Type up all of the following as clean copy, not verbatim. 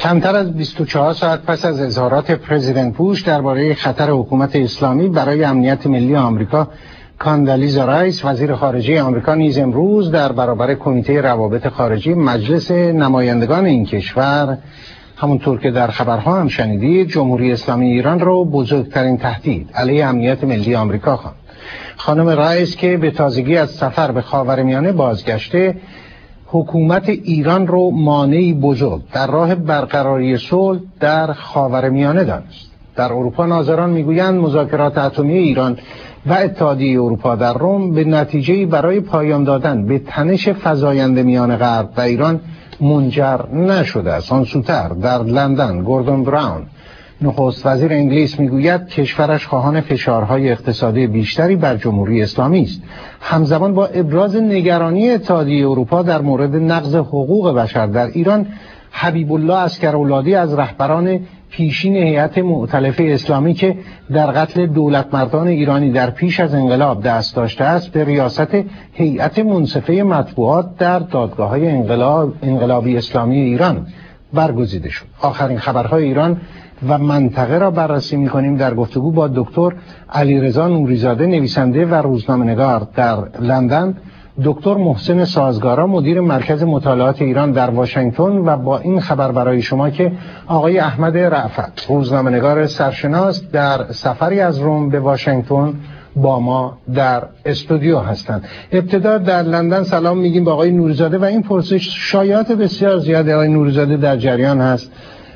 کمتر از 24 ساعت پس از اظهارات پرزیدنت بوش درباره خطر حکومت اسلامی برای امنیت ملی آمریکا، کاندالیزا رایس وزیر خارجه آمریکا نیز امروز در برابر کمیته روابط خارجی مجلس نمایندگان این کشور، همونطور که در خبرها هم شنیدید، جمهوری اسلامی ایران را بزرگترین تهدید علیه امنیت ملی آمریکا خواند. خانم رایس که به تازگی از سفر به خاورمیانه بازگشته، حکومت ایران رو مانعی بزرگ در راه برقراری صلح در خاورمیانه دانست. در اروپا ناظران میگویند مذاکرات اتمی ایران و اتحادیه اروپا در روم به نتیجه‌ای برای پایان دادن به تنش فزاینده میان غرب و ایران منجر نشده است. آن سوتر در لندن گوردون براون نخست وزیر انگلیس میگوید کشورش خواهان فشارهای اقتصادی بیشتری بر جمهوری اسلامی است. همزمان با ابراز نگرانی اتحادیه اروپا در مورد نقض حقوق بشر در ایران، حبیب الله عسکرولادی از رهبران پیشین هیئت مؤتلفه اسلامی که در قتل دولتمردان ایرانی در پیش از انقلاب دست داشته است، به ریاست هیئت منصفه مطبوعات در دادگاه‌های انقلابی اسلامی ایران برگزیده شد. آخرین خبرهای ایران و منطقه را بررسی می‌کنیم در گفتگو با دکتر علیرضا نوری‌زاده، نویسنده و روزنامه‌نگار در لندن، دکتر محسن سازگارا، مدیر مرکز مطالعات ایران در واشنگتن، و با این خبر برای شما که آقای احمد رأفت، روزنامه‌نگار سرشناس، در سفری از روم به واشنگتن با ما در استودیو هستند. ابتدا در لندن سلام میگیم با آقای نوری‌زاده و این پرسش شایعات بسیار زیاد آقای نوری‌زاده در جریان هست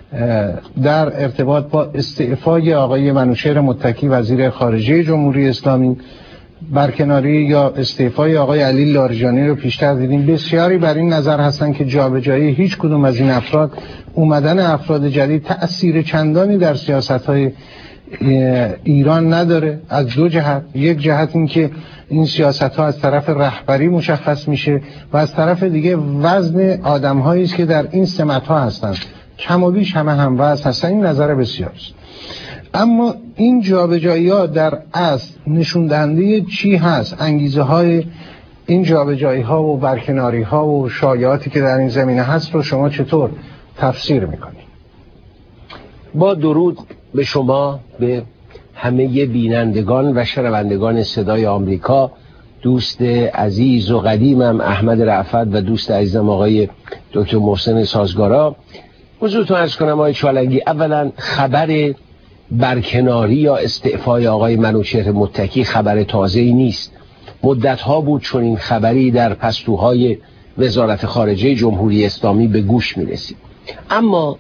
در ارتباط با استعفای آقای منوچهر متکی وزیر خارجه جمهوری اسلامی، برکناری یا استعفای آقای علی لاریجانی رو پیشتر دیدیم. بسیاری بر این نظر هستند که جابجایی هیچ کدوم از این افراد، اومدن افراد جدید، تأثیر چندانی در سیاست‌های ایران نداره. از دو جهت، یک جهت این که این سیاست‌ها از طرف رهبری مشخص میشه و از طرف دیگه وزن آدم‌هایی است که در این سمت‌ها هستند کم و بیش همه هموزن هستن. این نظر بسیار است. اما این جابجایی‌ها در اصل نشون دهنده چی هست؟ انگیزه های این جابجایی‌ها و برکناری‌ها و شایعاتی که در این زمینه هست رو شما چطور تفسیر می‌کنید؟ با درود به شما، به همه بینندگان و شنوندگان صدای آمریکا، دوست عزیز و قدیمم احمد رأفت و دوست عزیزم آقای دکتر محسن سازگارا، حضورتون عرض کنم آقای چالنگی، اولا خبر برکناری یا استعفای آقای منوچهر متکی خبر تازه‌ای نیست. مدت‌ها بود چون این خبری در پستوهای وزارت خارجه جمهوری اسلامی به گوش می‌رسید. اما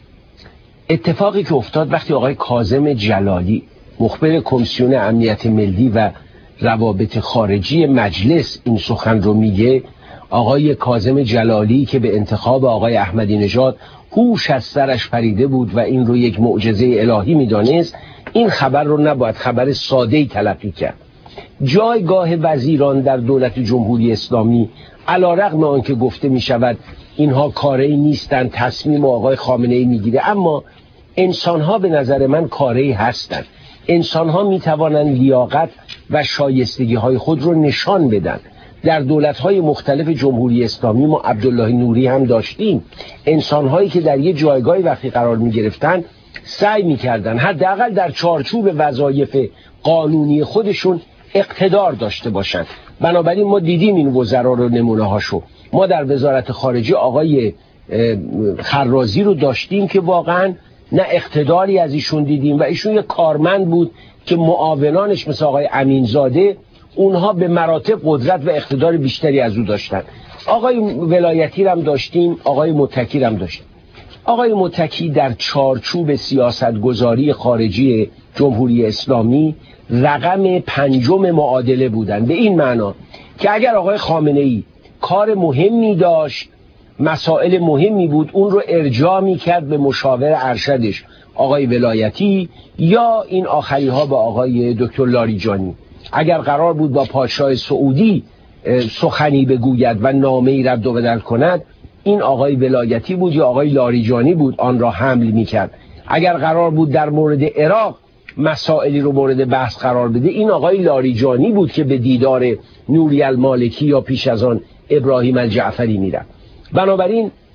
اتفاقی که افتاد وقتی آقای کاظم جلالی، مخبر کمیسیون امنیت ملی و روابط خارجی مجلس، این سخن رو میگه، آقای کاظم جلالی که به انتخاب آقای احمدی نژاد هوش از سرش پریده بود و این رو یک معجزه الهی میدانست، این خبر رو نباید خبر ساده‌ای تلقی کرد. جایگاه وزیران در دولت جمهوری اسلامی، علی‌رغم آنکه گفته می شود اینها کاری نیستند، تصمیم آقای خامنه‌ای میگیره، اما انسانها به نظر من کاری هستند. انسانها می توانند لیاقت و شایستگی های خود رو نشان بدن. در دولت‌های مختلف جمهوری اسلامی ما عبدالله نوری هم داشتیم، انسان‌هایی که در یه جایگاهی وقتی قرار می‌گرفتن سعی می‌کردن حداقل در چارچوب وظایف قانونی خودشون اقتدار داشته باشند. بنابراین ما دیدیم این وزرا رو، نمونه‌هاشو. ما در وزارت خارجه آقای خرازی رو داشتیم که واقعاً نه اقتداری از ایشون دیدیم و ایشون یک کارمند بود که معاونانش مثل آقای امینزاده اونها به مراتب قدرت و اقتدار بیشتری از او داشتن. آقای ولایتی هم داشتیم، آقای متکی هم داشتیم. آقای متکی در چارچوب سیاستگذاری خارجی جمهوری اسلامی رقم 5 معادله بودن، به این معنا که اگر آقای خامنه‌ای کار مهمی داشت، مسائل مهمی بود، اون رو ارجاع می‌کرد به مشاور ارشدش آقای ولایتی یا این آخری ها به آقای دکتر لاریجانی. اگر قرار بود با پادشاه سعودی سخنی بگوید و نامه‌ای رد و بدل کند، این آقای ولایتی بود یا آقای لاریجانی بود آن را حمل می‌کرد. اگر قرار بود در مورد عراق مسائلی رو مورد بحث قرار بده، این آقای لاریجانی بود که به دیدار نوری المالکی یا پیش از آن ابراهیم الجعفری میرفت. بنابراین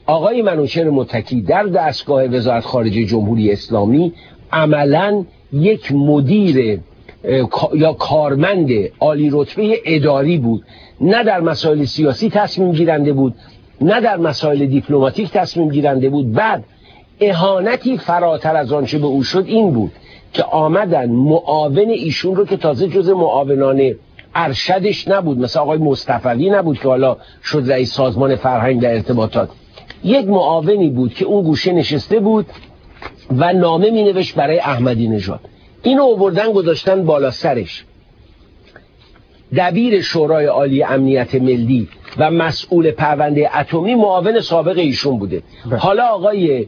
آقای منوچهر متکی در دستگاه وزارت خارجه جمهوری اسلامی عملاً یک مدیر یا کارمند عالی رتبه اداری بود، نه در مسائل سیاسی تصمیم گیرنده بود، نه در مسائل دیپلماتیک تصمیم گیرنده بود. بعد اهانتی فراتر از آنچه به او شد این بود که آمدن معاون ایشون رو که تازه جز معاونان ارشدش نبود، مثل آقای مصطفی نبود که حالا شد رئیس سازمان فرهنگ در ارتباطات، یک معاونی بود که اون گوشه نشسته بود و نامه می نوشت برای احمدی نژاد. اینو آوردن گذاشتن بالا سرش. دبیر شورای عالی امنیت ملی و مسئول پرونده اتمی معاون سابق ایشون بوده. حالا آقای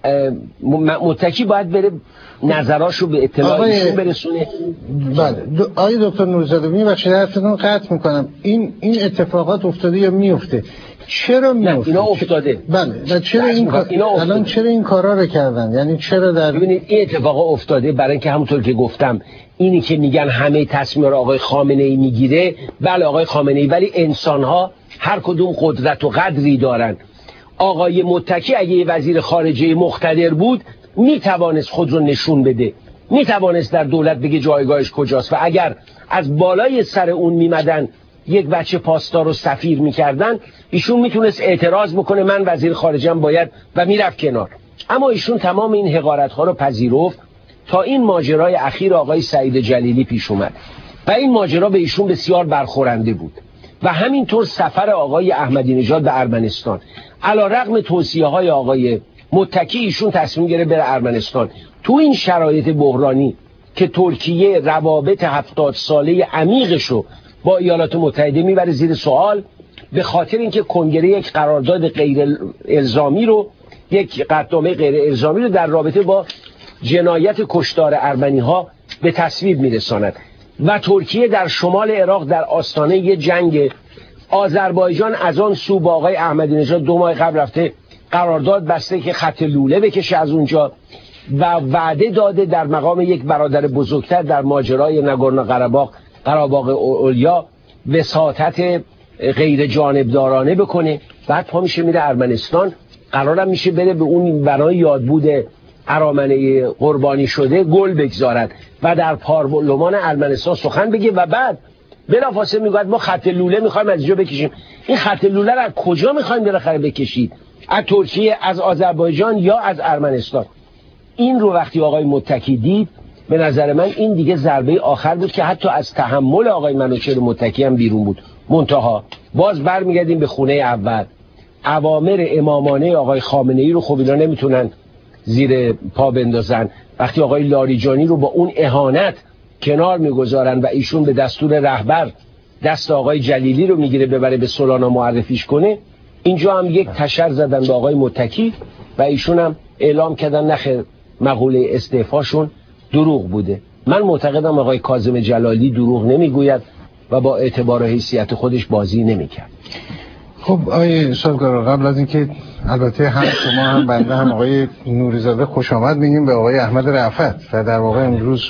متکی باید بره نظراشو به اطلاع ایشون برسونه. بله آقای دکتر نوری‌زاده میبخشید حرفتون قطع میکنم، این اتفاقات افتاده یا میفته؟ چرا میفته؟ اینا افتاده. بله چرا الان چرا این کارا رو کردن؟ یعنی چرا ببینید این اتفاق افتاده برای اینکه همونطور که گفتم اینی که میگن همه تصمیم رو آقای خامنه‌ای میگیره، بله آقای خامنه‌ای، ولی انسان‌ها هر کدوم قدرت و قدری دارن. آقای متکی اگه یه وزیر خارجه مقتدر بود میتوانست خود رو نشون بده، میتوانست در دولت بگه جایگاهش کجاست، و اگر از بالای سر اون میمدن یک بچه پاسدار رو سفیر میکردن ایشون میتونست اعتراض بکنه من وزیر خارجه‌ام باید، و میرفت کنار. اما ایشون تمام این حقارت ها رو پذیرفت تا این ماجرای اخیر آقای سعید جلیلی پیش اومد و این ماجرا به ایشون بسیار برخورنده بود. و همینطور سفر آقای احمدی نژاد به ارمنستان، علیرغم توصیه‌های آقای متکی ایشون تصمیم گرفت بره ارمنستان. تو این شرایط بحرانی که ترکیه روابط 70 ساله عمیقشو با ایالات متحده میبره زیر سوال به خاطر اینکه کنگره یک قرارداد غیر الزامی رو، یک قطعنامه غیر الزامی رو در رابطه با جنایت کشتار ارمنی ها به تصویب میرساند. و ترکیه در شمال عراق در آستانه یه جنگ، آذربایجان از آن سو با آقای احمدی نژاد 2 ماه قبل رفته قرارداد بسته که خط لوله بکشه از اونجا و وعده داده در مقام یک برادر بزرگتر در ماجرای ناگورنو قراباغ اولیا وساطت غیر جانبدارانه بکنه. بعد پا میشه میره ارمنستان، قرارم میشه بره به اون برای یادبود ارامنه قربانی شده گل بگذارد و در پارلمان ارمنستان سخن بگه و بعد بلافاصله میگه ما خط لوله میخوایم از اینجا بکشیم. این خط لوله رو از کجا میخوایم بالاخره بکشید؟ از ترکیه، از آذربایجان یا از ارمنستان؟ این رو وقتی آقای متکی دید به نظر من این دیگه ضربه آخر بود که حتی از تحمل آقای منوچهر متکی هم بیرون بود. منتها باز برمیگردیم به خونه اول، اوامر امامانه آقای خامنه‌ای رو خب اینا نمیتونن زیر پا بندازن. وقتی آقای لاریجانی رو با اون اهانت کنار میگذارن و ایشون به دستور رهبر دست آقای جلیلی رو میگیره ببره به سولانا معرفیش کنه، اینجا هم یک تشر زدن به آقای متکی و ایشون هم اعلام کردن نخیر مقوله استعفاشون دروغ بوده. من معتقدم آقای کاظم جلالی دروغ نمیگوید و با اعتبار و حیثیت خودش بازی نمیکرد. خب آقای سالگارا، قبل از اینکه البته هم شما هم بنده هم آقای نوری‌زاده خوش آمد میگیم به آقای احمد رأفت و در واقع امروز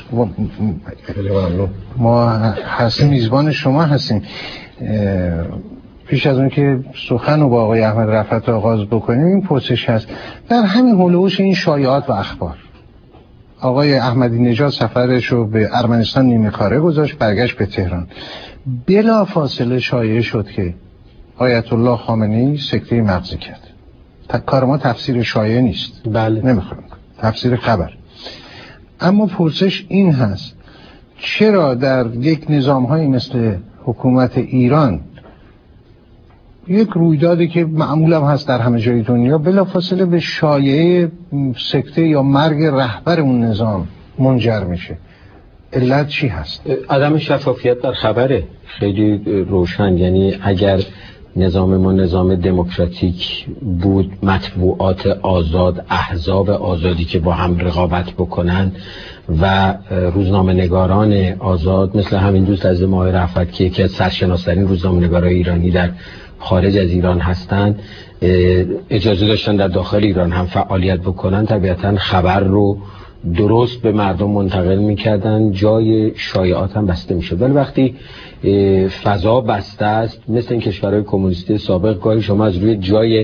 ما هستیم میزبان شما هستیم. پیش از اون که سخن رو با آقای احمد رأفت آغاز بکنیم این پرسش هست در همین هولوش این شایعات و اخبار. آقای احمدی نژاد سفرش رو به ارمنستان نیمه کاره گذاشت، برگشت به تهران. بلا فاصله شایعه شد که آیت الله خامنه‌ای سکته مغزی کرد. کار ما تفسیر شایعه نیست، بله، نمیخوام تفسیر خبر. اما پرسش این هست چرا در یک نظام‌هایی مثل حکومت ایران یک رویدادی که معمولا هست در همه جای دنیا بلافاصله به شایعه سکته یا مرگ رهبر اون نظام منجر میشه؟ علت چی هست؟ عدم شفافیت در خبره خیلی روشن. یعنی اگر نظام ما نظام دموکراتیک بود، مطبوعات آزاد، احزاب آزادی که با هم رقابت بکنن و روزنامه نگاران آزاد مثل همین دوست از ماه رأفت که یکی از سرشناس‌ترین روزنامه نگارای ایرانی در خارج از ایران هستند اجازه داشتن در داخل ایران هم فعالیت بکنن، طبیعتا خبر رو درست به مردم منتقل میکردن، جای شایعات هم بسته میشد. ولی وقتی فضا بسته است مثل این کشورهای کمونیستی سابق، گاهی شما از روی جای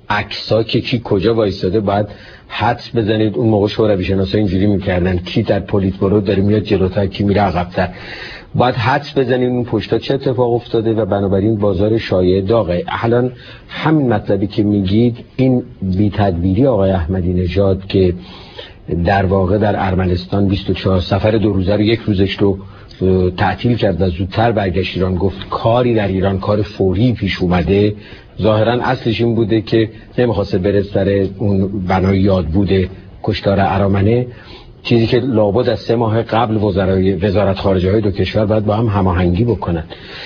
عکس‌ها که کی کجا وایساده باید حدس بزنید. اون موقع شوروی شناسا اینجوری میکردن کی در پلیتبورو داره میاد جلوتر کی میره عقب‌تر، باید حدس بزنید اون پشتا چه اتفاق افتاده و بنابراین بازار شایعه داغه. الان همین مطلبی که میگید، این بی‌تدبیری آقای احمدی نژاد که در واقع در ارمنستان 24 سفر 2 روزه رو 1 روزش رو تعطیل کرد و زودتر برگشت ایران، گفت کاری در ایران کار فوری پیش اومده، ظاهرا اصلش این بوده که نمیخواسته بره سر اون بنای یاد بوده کشتار ارامنه، چیزی که لابد از 3 ماه قبل وزارت خارجه های 2 کشور باید با هم هماهنگی بکنن.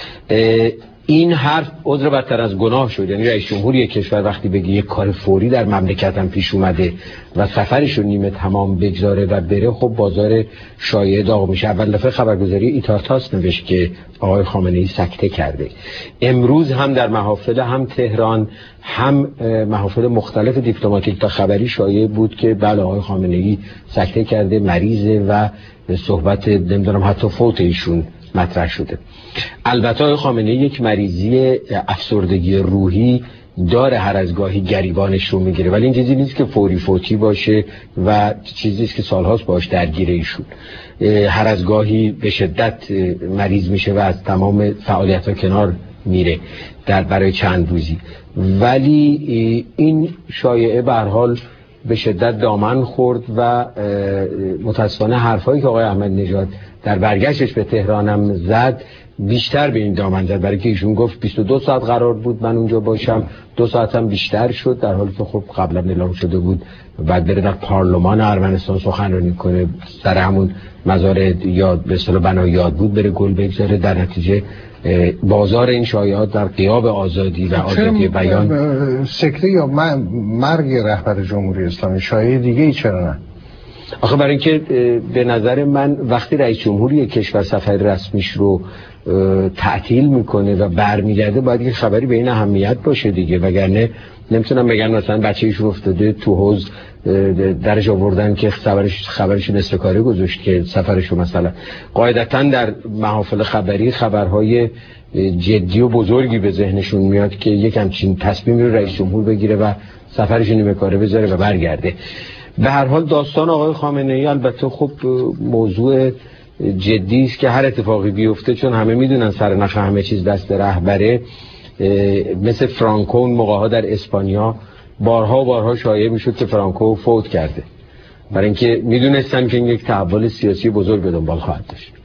این حرف عذر بدتر از گناه شد. یعنی رئیس جمهور یک کشور وقتی بگه یک کار فوری در مملکتم پیش اومده و سفرش رو نیمه تمام بگذاره و بره، خب بازار شایعه داغ میشه. اول دفعه خبرگزاری ایتارتاس نوشت که آقای خامنه‌ای سکته کرده. امروز هم در محافل هم تهران هم محافل مختلف دیپلماتیک تا خبری شایعه بود که بله آقای خامنه‌ای سکته کرده، مریضه و صحبت نمیدونم حتی فوت ایشون مطرح شده. البته آقای خامنه‌ای یک مریضی افسردگی روحی داره، هر از گاهی گریبانش رو میگیره، ولی این چیزی نیست که فوری فوتی باشه و چیزی است که سالهاست باش درگیره ایشون. هر از گاهی به شدت مریض میشه و از تمام فعالیت‌ها کنار میره برای چند روزی، ولی این شایعه به هر حال به شدت دامن خورد و متاسفانه حرفایی که آقای احمدی نژاد در برگشتش به تهرانم زد بیشتر به این دامن زد، برای که ایشون گفت 22 ساعت قرار بود من اونجا باشم، 2 ساعت هم بیشتر شد، در حالی که خب قبلا اعلام شده بود بعد بره در پارلمان ارمنستان سخنرانی کنه، سر همون مزار یاد به اصطلاح بنای یاد بود بره گل بگذاره. در نتیجه بازار این شایعات در غیاب آزادی و آزادی بیان سکته یا مرگ رهبر جمهوری اسلامی شایعه دیگه ای چرا نه؟ آخه برای اینکه به نظر من وقتی رئیس جمهوری کشور سفر رسمیش رو تعطیل میکنه و برمیگرده باید یه خبری به این اهمیت باشه دیگه، وگرنه نمیتونم بگن مثلا بچه‌ایشون افتاده تو حوض درش آوردن که خبرش نصف کاره گذاشت که سفرشو. مثلا قاعدتا در محافل خبری خبرهای جدی و بزرگی به ذهنشون میاد که یک همچین تصمیمی رو رئیس جمهور بگیره و سفرش نیمه کاره بذاره و برگرده. به هر حال داستان آقای خامنه‌ای البته خب موضوع جدی است که هر اتفاقی بیفته، چون همه میدونن سرنخ همه چیز دست رهبره. مثل فرانکو اون موقع‌ها در اسپانیا بارها شایعه میشد که فرانکو فوت کرده، برای اینکه میدونستن که این یک تحول سیاسی بزرگ به دنبال خواهد داشت.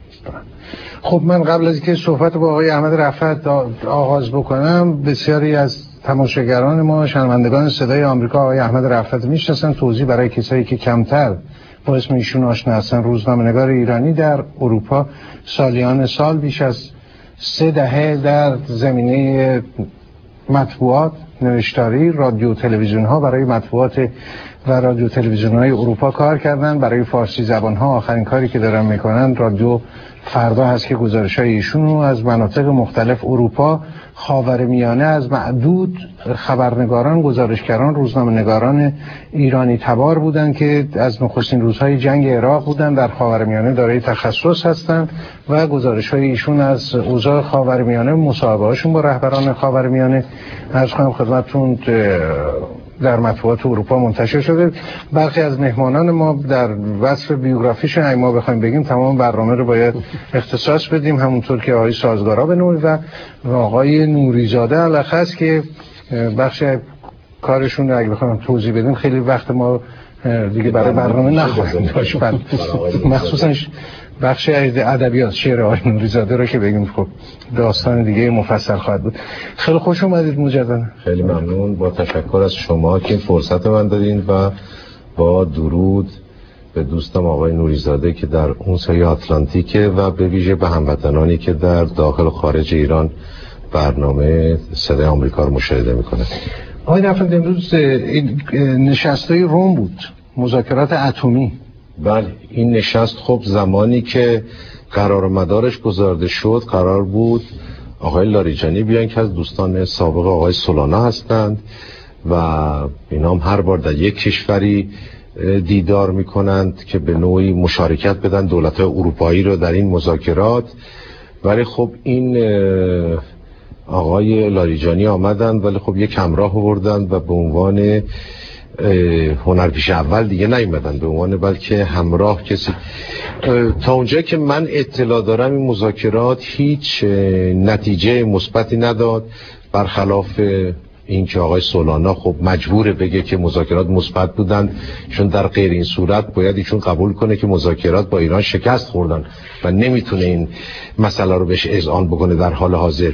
خب من قبل از اینکه صحبت با آقای احمد رفعت آغاز بکنم، بسیاری از تماشاگران ما شنوندگان صدای آمریکا آقای احمد رفعت میشناسن. توضیح برای کسایی که کمتر با اسم ایشون آشنا هستن، روزنامه‌نگار ایرانی در اروپا، سالیان سال بیش از 3 دهه در زمینه مطبوعات، نوشتاری، رادیو تلویزیون ها برای مطبوعات و رادیو تلویزیون های اروپا کار کردن. برای فارسی زبان ها آخرین کاری که دارن میکنن رادیو فردا هست که گزارش های ایشون رو از مناطق مختلف اروپا، خاورمیانه، از معدود خبرنگاران، گزارشگران، روزنامه‌نگاران ایرانی تبار بودن که از نخستین روزهای جنگ عراق بودن، در خاورمیانه دارای تخصص هستن و گزارش های ایشون از اوضاع خاورمیانه، مصاحبه هاشون با رهبران خاورمیانه عرض کنم خدمتتون در مطبوعات اروپا منتشر شده. برخی از مهمانان ما در وصف بیوگرافیشون اگه ما بخوایم بگیم تمام برنامه رو باید اختصاص بدیم، همونطور که آقای سازگارا به نوعی و آقای نوریزاده علخص که بخش کارشون رو اگه بخوایم توضیح بدیم خیلی وقت ما دیگه برای برنامه نخواهیم داشت، مخصوصا بخش ادبیات شعر آقای نوریزاده رو که بگیم خب داستان دیگه مفصل خواهد بود. خیلی خوش اومدید مجددا. خیلی ممنون، با تشکر از شما که فرصت من دادین و با درود به دوستم آقای نوریزاده که در اون سایه آتلانتیکه و به ویژه به هموطنانی که در داخل و خارج ایران برنامه صدای آمریکا رو مشاهده میکنه. آقای رفعت امروز نشستای روم بود، مذاکرات اتمی. بله، این نشست خب زمانی که قرار مدارش گذارده شد قرار بود آقای لاریجانی بیان که از دوستان سابق آقای سولانا هستند و اینا هم هر بار در یک کشوری دیدار میکنند که به نوعی مشارکت بدن دولت‌های اروپایی رو در این مذاکرات. ولی خب این آقای لاریجانی آمدن، ولی خب یک همراه آوردن و به عنوان هنرپیشه اول دیگه نیومدن، به عنوان بلکه همراه کسی. تا اونجایی که من اطلاع دارم این مذاکرات هیچ نتیجه مثبتی نداد، برخلاف این که آقای سولانا خب مجبوره بگه که مذاکرات مثبت بودن، چون در غیر این صورت باید ایشون قبول کنه که مذاکرات با ایران شکست خوردن و نمیتونه این مسئله رو بهش اذعان بکنه در حال حاضر.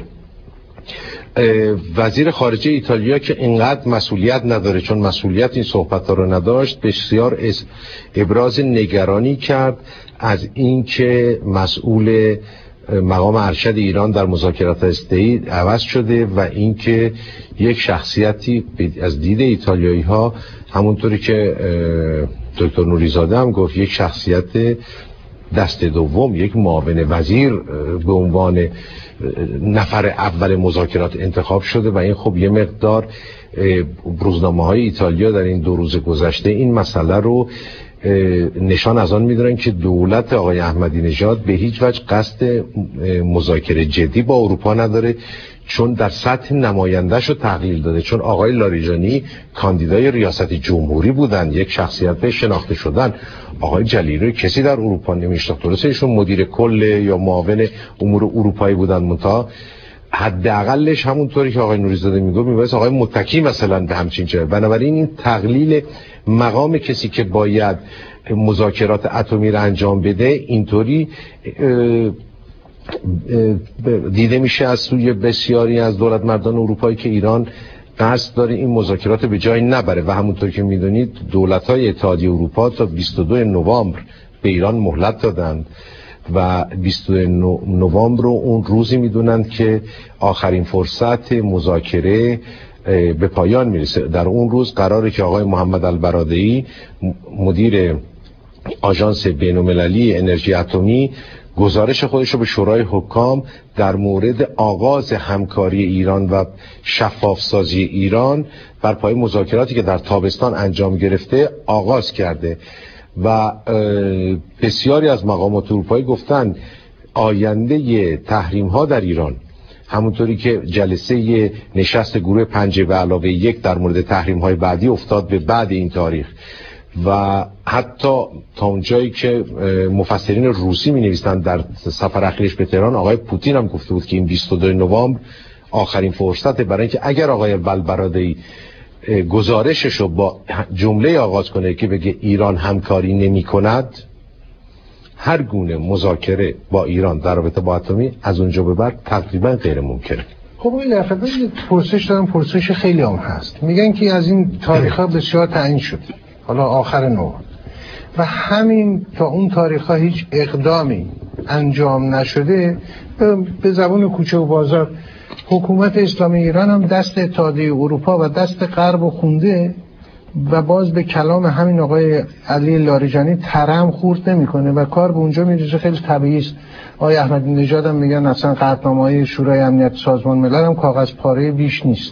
وزیر خارجه ایتالیا که اینقدر مسئولیت نداره، چون مسئولیت این صحبت ها رو نداشت، بسیار ابراز نگرانی کرد از اینکه مسئول مقام ارشد ایران در مذاکرات هسته‌ای عوض شده و اینکه یک شخصیتی از دید ایتالیایی ها، همونطوری که دکتر نوریزاده هم گفت، یک شخصیت دست دوم، یک معاون وزیر به عنوان نفر اول مذاکرات انتخاب شده و این خب یه مقدار روزنامه‌های ایتالیا در این 2 روز گذشته این مسئله رو نشان از آن می‌دارن که دولت آقای احمدی نژاد به هیچ وجه قصد مذاکره جدی با اروپا نداره، چون در سطح نماینده‌شو تقلیل داده، چون آقای لاریجانی کاندیدای ریاست جمهوری بودن، یک شخصیت شناخته شدن. آقای جلیلی کسی در اروپا نمی‌شناخت، درسته ایشون مدیر کل یا معاون امور اروپایی بودن، منتها حداقلش همونطوری که آقای نوریزاده میگفت میباید آقای متکی مثلا به همچین چه. بنابراین این تقلیل مقام کسی که باید مذاکرات اتمی را انجام بده اینطوری دیده میشه از سوی بسیاری از دولت مردان اروپایی که ایران قصد داره این مذاکرات به جای نبره و همونطور که میدونید دولت‌های اتحادیه اروپا تا 22 نوامبر به ایران مهلت دادند و 22 نوامبر رو اون روزی میدونند که آخرین فرصت مذاکره به پایان میرسه. در اون روز قراره که آقای محمد البرادعی مدیر آژانس بین‌المللی انرژی اتمی گزارش خودش رو به شورای حکام در مورد آغاز همکاری ایران و شفاف سازی ایران بر پایه مذاکراتی که در تابستان انجام گرفته آغاز کرده و بسیاری از مقامات اروپایی گفتن آینده تحریم ها در ایران، همونطوری که جلسه نشست گروه 5+1 در مورد تحریم های بعدی افتاد به بعد این تاریخ و حتی تا اونجایی که مفسرین روسی می نویسند در سفر اخیرش به تهران، آقای پوتین هم گفته بود که این 22 نوامبر آخرین فرصته برای اینکه اگر آقای البرادعی گزارشش رو با جمله آغاز کنه که بگه ایران همکاری نمی کند، هر گونه مذاکره با ایران در رابطه با اتمی از اونجا به بعد تقریبا غیر ممکنه. خب این دفعه پرسش دارم، پرسش خیلی هم هست، میگن که از این تاریخ‌ها بسیار تعیین شد حالا آخر نوامبر و همین تا اون تاریخ‌ها هیچ اقدامی انجام نشده. به زبان کوچه و بازار حکومت اسلامی ایران هم دست اتحادیه اروپا و دست غرب خونده و باز به کلام همین آقای علی لاریجانی ترم خورد نمیکنه و کار به اونجا میرسه. خیلی طبیعی است. آقای احمدی نژاد هم میگن اصلا قطعنامه‌های شورای امنیت سازمان ملل هم کاغذ پاره بیش نیست.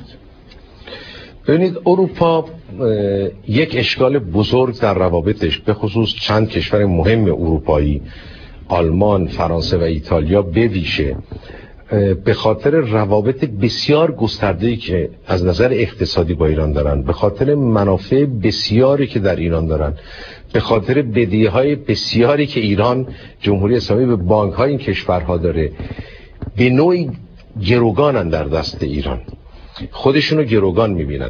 ببینید اروپا یک اشکال بزرگ در روابطش به خصوص چند کشور مهم اروپایی، آلمان، فرانسه و ایتالیا به ویژه، به خاطر روابط بسیار گسترده‌ای که از نظر اقتصادی با ایران دارن، به خاطر منافع بسیاری که در ایران دارن، به خاطر بدهی‌های بسیاری که ایران جمهوری اسلامی به بانک‌های این کشورها داره، به نوعی گروگانن در دست ایران، خودشونو گروگان میبینن.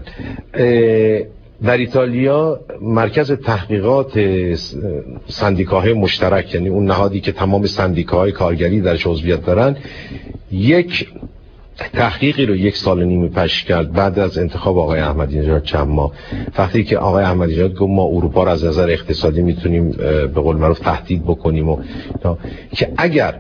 در ایتالیا مرکز تحقیقات سندیکاهای مشترک، یعنی اون نهادی که تمام سندیکاهای کارگری درش عضویت دارن، یک تحقیقی رو 1.5 سال پیش کرد بعد از انتخاب آقای احمدی نژاد چند ماه، وقتی که آقای احمدی نژاد گفت ما اروپا رو از نظر اقتصادی میتونیم به قول معروف تهدید بکنیم و که اگر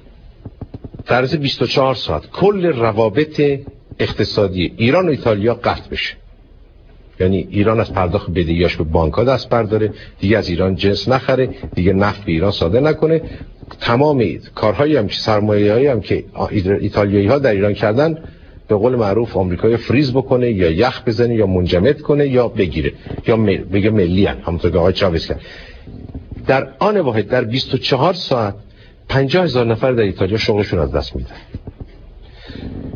در عرض 24 ساعت کل روابط اقتصادی ایران و ایتالیا قطع بشه، یعنی ایران از پرداخت بدهیاش به بانک‌ها دست برداره، دیگه از ایران جنس نخره، دیگه نفت به ایران صادر نکنه، تمام کارهایی هم که سرمایه‌ای هم که ایتالیایی‌ها در ایران کردن به قول معروف آمریکا فریز بکنه یا یخ بزنه یا منجمد کنه یا بگیره یا بگه ملی ان، همونطور که آقای چاوز کرد. در آن واحد در 24 ساعت 50,000 نفر در ایتالیا شغلشون از دست میدن.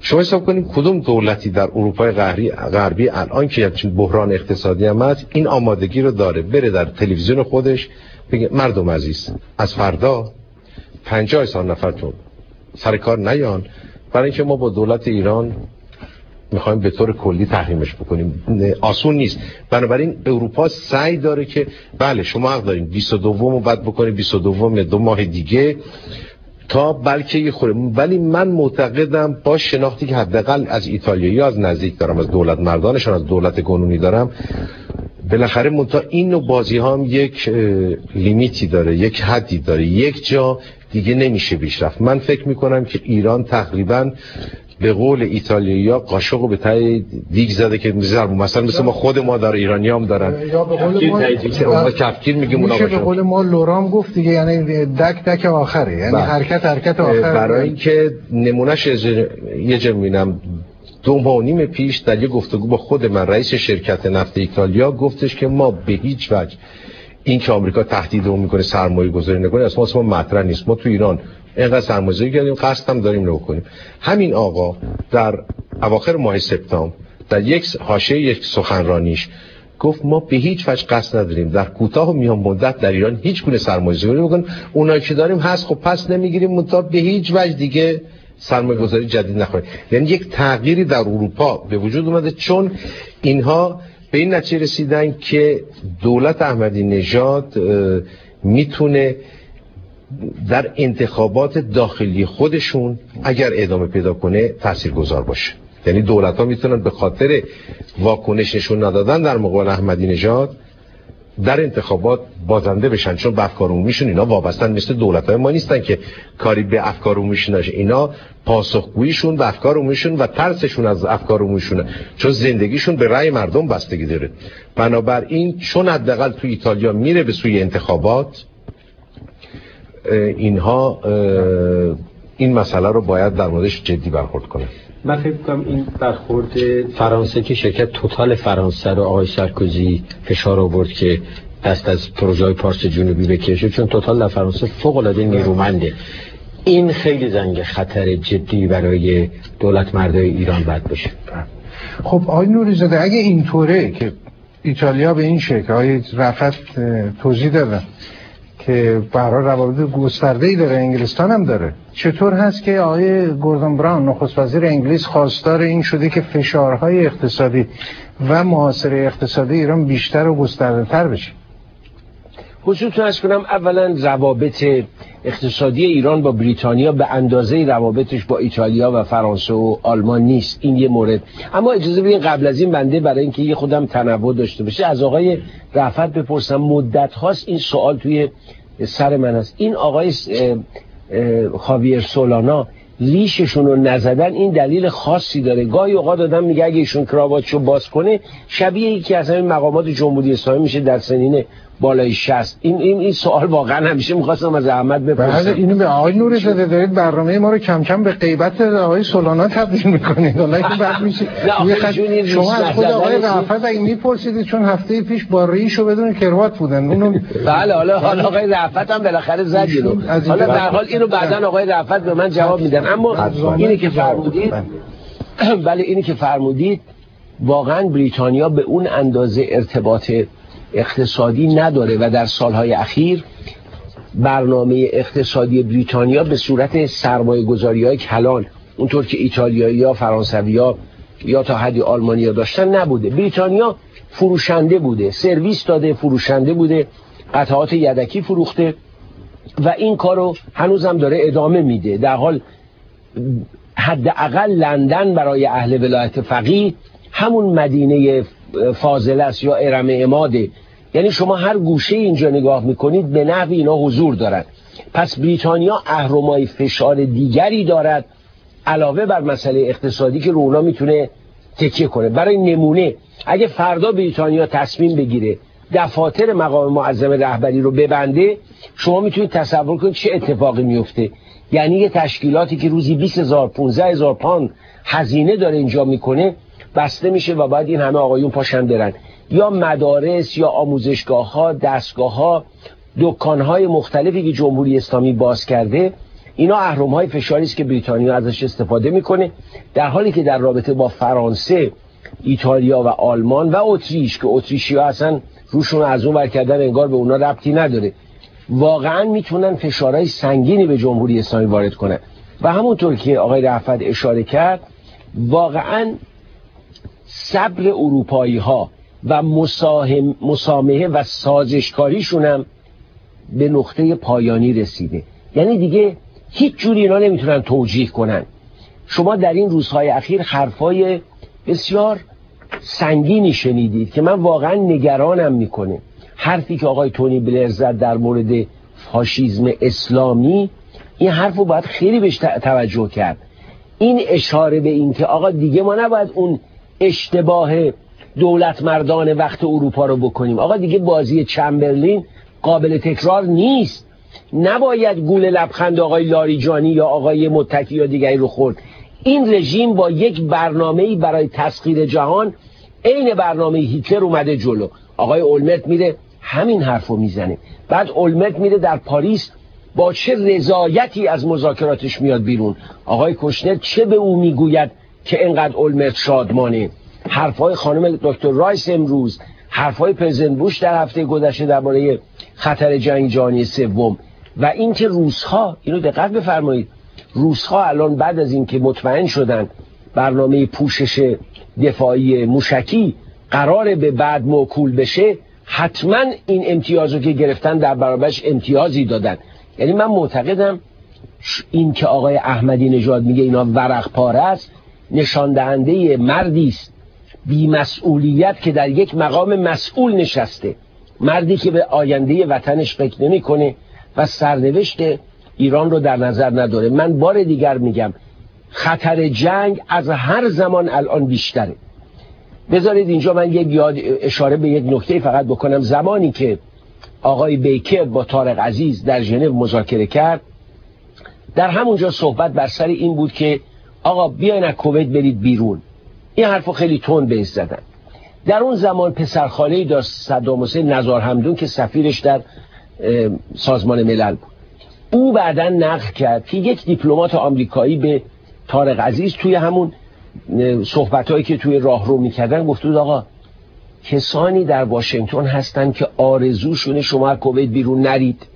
شما حساب کنید کدوم دولتی در اروپای غربی الان که همچین بحران اقتصادی هم هست این آمادگی رو داره بره در تلویزیون خودش بگه مردم عزیز از فردا 50,000 نفرتون سر کار نیان، برای اینکه ما با دولت ایران میخوایم به طور کلی تحریمش بکنیم. آسون نیست. بنابراین اروپا سعی داره که بله شما حق دارین 22 بعد بکنید 22 2 ماه دیگه تا بلکه یه خوره، ولی من معتقدم با شناختی که حداقل از ایتالیایی از نزدیک دارم، از دولت مردانشان، از دولت قانونی دارم، بالاخره منتها این نوع بازی ها هم یک لیمیتی داره، یک حدی داره، یک جا دیگه نمیشه بیش رفت. من فکر میکنم که ایران تقریبا به قول ایتالیایی‌ها قاشقو به تای دیگ زده که مثلا مثل ما خود ما در ایرانی هم دارن یا به قول ما کفگیر میگیم اونا باشه. به قول ما لورام گفت دیگه، یعنی دک آخره، یعنی حرکت آخره. برای اینکه نمونهش یه جا میبینم 2.5 ماه پیش در یه گفتگو با خود من رئیس شرکت نفت ایتالیا گفتش که ما به هیچ وجه این که آمریکا تهدیدمون میکنه سرمایه گذاری نکنه اصلا مطرح نیست. ما تو ایران اینقدر سرمایه‌گذاری کردیم، قصد هم داریم نکنیم. همین آقا در اواخر ماه سپتامبر در یک حاشیه یک سخنرانیش گفت ما به هیچ وجه قصد نداریم در کوتاه و میان مدت در ایران هیچ گونه سرمایه‌گذاری بکنیم. اونایی که داریم هست خب پس نمیگیریم، منتها به هیچ وجه دیگه سرمایه‌گذاری جدید نخواهیم. یعنی یک تغییری در اروپا به وجود اومده، چون اینها به این نتیجه رسیدن که دولت احمدی نژاد میتونه در انتخابات داخلی خودشون اگر ادامه پیدا کنه تاثیرگذار باشه. یعنی دولت ها میتونن به خاطر واکنش نشون ندادن در مقابل احمدی نژاد در انتخابات بازنده بشن، چون به افکار عمومیشون اینا وابستن. مثل دولت های ما نیستن که کاری به افکار عمومیشون نشه، اینا پاسخگوییشون به افکار عمومیشون و ترسشون از افکار عمومیشونه، چون زندگیشون به رأی مردم بستگی داره. بنابراین چون حداقل تو ایتالیا میره به سوی انتخابات، اینها این مسئله رو باید در موردش جدی برخورد کنه. من فکر کنم این برخورد فرانسه که شرکت توتال فرانسه رو آقای سارکوزی فشار آورد که دست از پروژه پارس جنوبی بکشه، چون توتال در فرانسه فوق العاده نیرومنده. این خیلی زنگ خطر جدی برای دولت مردای ایران باید بشه. خب آقای نوری‌زاده اگه اینطوره که ایتالیا به این شکل، آقای رفعت توضیح دادن که برای روابط گسترده‌ای داره، انگلستان هم داره، چطور هست که آقای گوردون براون نخست وزیر انگلیس خواستار این شده که فشارهای اقتصادی و محاصره اقتصادی ایران بیشتر و گسترده‌تر بشه؟ خصوصا از کنم اولا روابط اقتصادی ایران با بریتانیا به اندازه روابطش با ایتالیا و فرانسه و آلمان نیست. این یه مورد. اما اجازه بدین قبل از این بنده برای اینکه یه خودم تنوع داشته باشه از آقای رفعت بپرسم. مدت هاست این سوال توی سر من است. این آقای خاویر سولانا لیششون رو نزدن این دلیل خاصی داره؟ گاهی اوقات آدم میگه اگه ایشون کراواتشو باز کنه شبیه یکی از همین مقامات جمهوری اسلامی میشه در سنین بالای 60. این سوال واقعا همیشه می‌خواستم از احمد بپرسم. بله اینو به آقای نوری‌زاده دارید برنامه ما رو کم کم به غیبت آقای سولانا تبدیل می‌کنید. والله این بعد میشه شما از خود آقای رفعت اگه می‌پرسیدید، چون هفته پیش با ریشو بدون کروات بودن اونو بله حالا آقای رفعت هم بالاخره زد اینو. حالا در حال اینو بعداً آقای رفعت به من جواب میدن. اما اینی که فرمودید بله اینی که فرمودید واقعا بریتانیا به اون اندازه ارتباط اقتصادی نداره و در سالهای اخیر برنامه اقتصادی بریتانیا به صورت سرمایه‌گذاری‌های کلان اونطور که ایتالیایی‌ها، فرانسوی‌ها یا تا حدی آلمانی‌ها داشتن نبوده. بریتانیا فروشنده بوده، سرویس داده، فروشنده بوده، قطعات یدکی فروخته و این کارو هنوزم داره ادامه میده. در حال حداقل لندن برای اهل ولایت فقیه همون مدینه فاضله است یا ارم عماده. یعنی شما هر گوشه اینجا نگاه میکنید به نحوی اینا حضور دارن. پس بریتانیا اهرمای فشار دیگری دارد علاوه بر مسئله اقتصادی که رو اونا میتونه تکیه کنه. برای نمونه اگه فردا بریتانیا تصمیم بگیره دفاتر مقام معظم رهبری رو ببنده، شما میتونید تصور کنید چه اتفاقی میفته. یعنی یه تشکیلاتی که روزی 20,000 15,000 پوند هزینه داره اینجا میکنه بسته میشه و بعد این همه آقایون پاشن برن. یا مدارس یا آموزشگاه ها، دستگاه ها، دکان های مختلفی که جمهوری اسلامی باز کرده اینا اهرم‌های فشاری است که بریتانیا ازش استفاده میکنه، در حالی که در رابطه با فرانسه، ایتالیا و آلمان و اتریش که اتریشی‌ها اصلا روشون از اون ور کردن انگار به اونا ربطی نداره، واقعا میتونن فشارهای سنگینی به جمهوری اسلامی وارد کنن. و همونطور که آقای رأفت اشاره کرد، واقعا صبر اروپایی ها و مسامحه و سازشکاریشون هم به نقطه پایانی رسیده. یعنی دیگه هیچ جوری اینا نمیتونن توجیه کنن. شما در این روزهای اخیر حرفای بسیار سنگینی شنیدید که من واقعا نگرانم میکنه. حرفی که آقای تونی بلر زد در مورد فاشیسم اسلامی، این حرف رو باید خیلی بهش توجه کرد. این اشاره به این که آقا دیگه ما نباید اون اشتباه دولت مردان وقت اروپا رو بکنیم. آقا دیگه بازی چمبرلین قابل تکرار نیست. نباید گول لبخند آقای لاریجانی یا آقای متکی یا دیگری رو خورد. این رژیم با یک برنامه‌ای برای تسخیر جهان عین برنامه هیتلر اومده جلو. آقای اولمرت میره همین حرفو میزنه. بعد اولمرت میره در پاریس با چه رضایتی از مذاکراتش میاد بیرون. آقای کوشنر چه به او میگوید که اینقدر اولمرت شادمانه. حرفای خانم دکتر رایس امروز، حرفای پرزیدنت بوش در هفته گذشته درباره خطر جنگ جهانی سوم، و اینکه روس‌ها، اینو دقت بفرمایید، روس‌ها الان بعد از اینکه مطمئن شدن برنامه پوشش دفاعی موشکی قراره به بعد موکول بشه، حتما این امتیازو که گرفتن در برابرش امتیازی دادن. یعنی من معتقدم این که آقای احمدی نژاد میگه اینا ورق پاره است، نشان دهنده مردی است بی مسئولیت که در یک مقام مسئول نشسته، مردی که به آینده وطنش فکر نمیکنه و سرنوشت ایران رو در نظر نداره. من بار دیگر میگم خطر جنگ از هر زمان الان بیشتره. بذارید اینجا من اشاره به یک نکته فقط بکنم. زمانی که آقای بیکر با طارق عزیز در ژنو مذاکره کرد، در همونجا صحبت بر سر این بود که آقا بیاین از کویت برید بیرون. این حرفو خیلی تند بهش زدن. در اون زمان پسرخاله‌ای داشت صدام حسین، نزار همدون، که سفیرش در سازمان ملل بود. او بعداً نقل کرد که یک دیپلمات آمریکایی به طارق عزیز توی همون صحبتایی که توی راهرو میکردن گفت بود آقا کسانی در واشنگتن هستن که آرزوشونه شما از کویت بیرون نرید،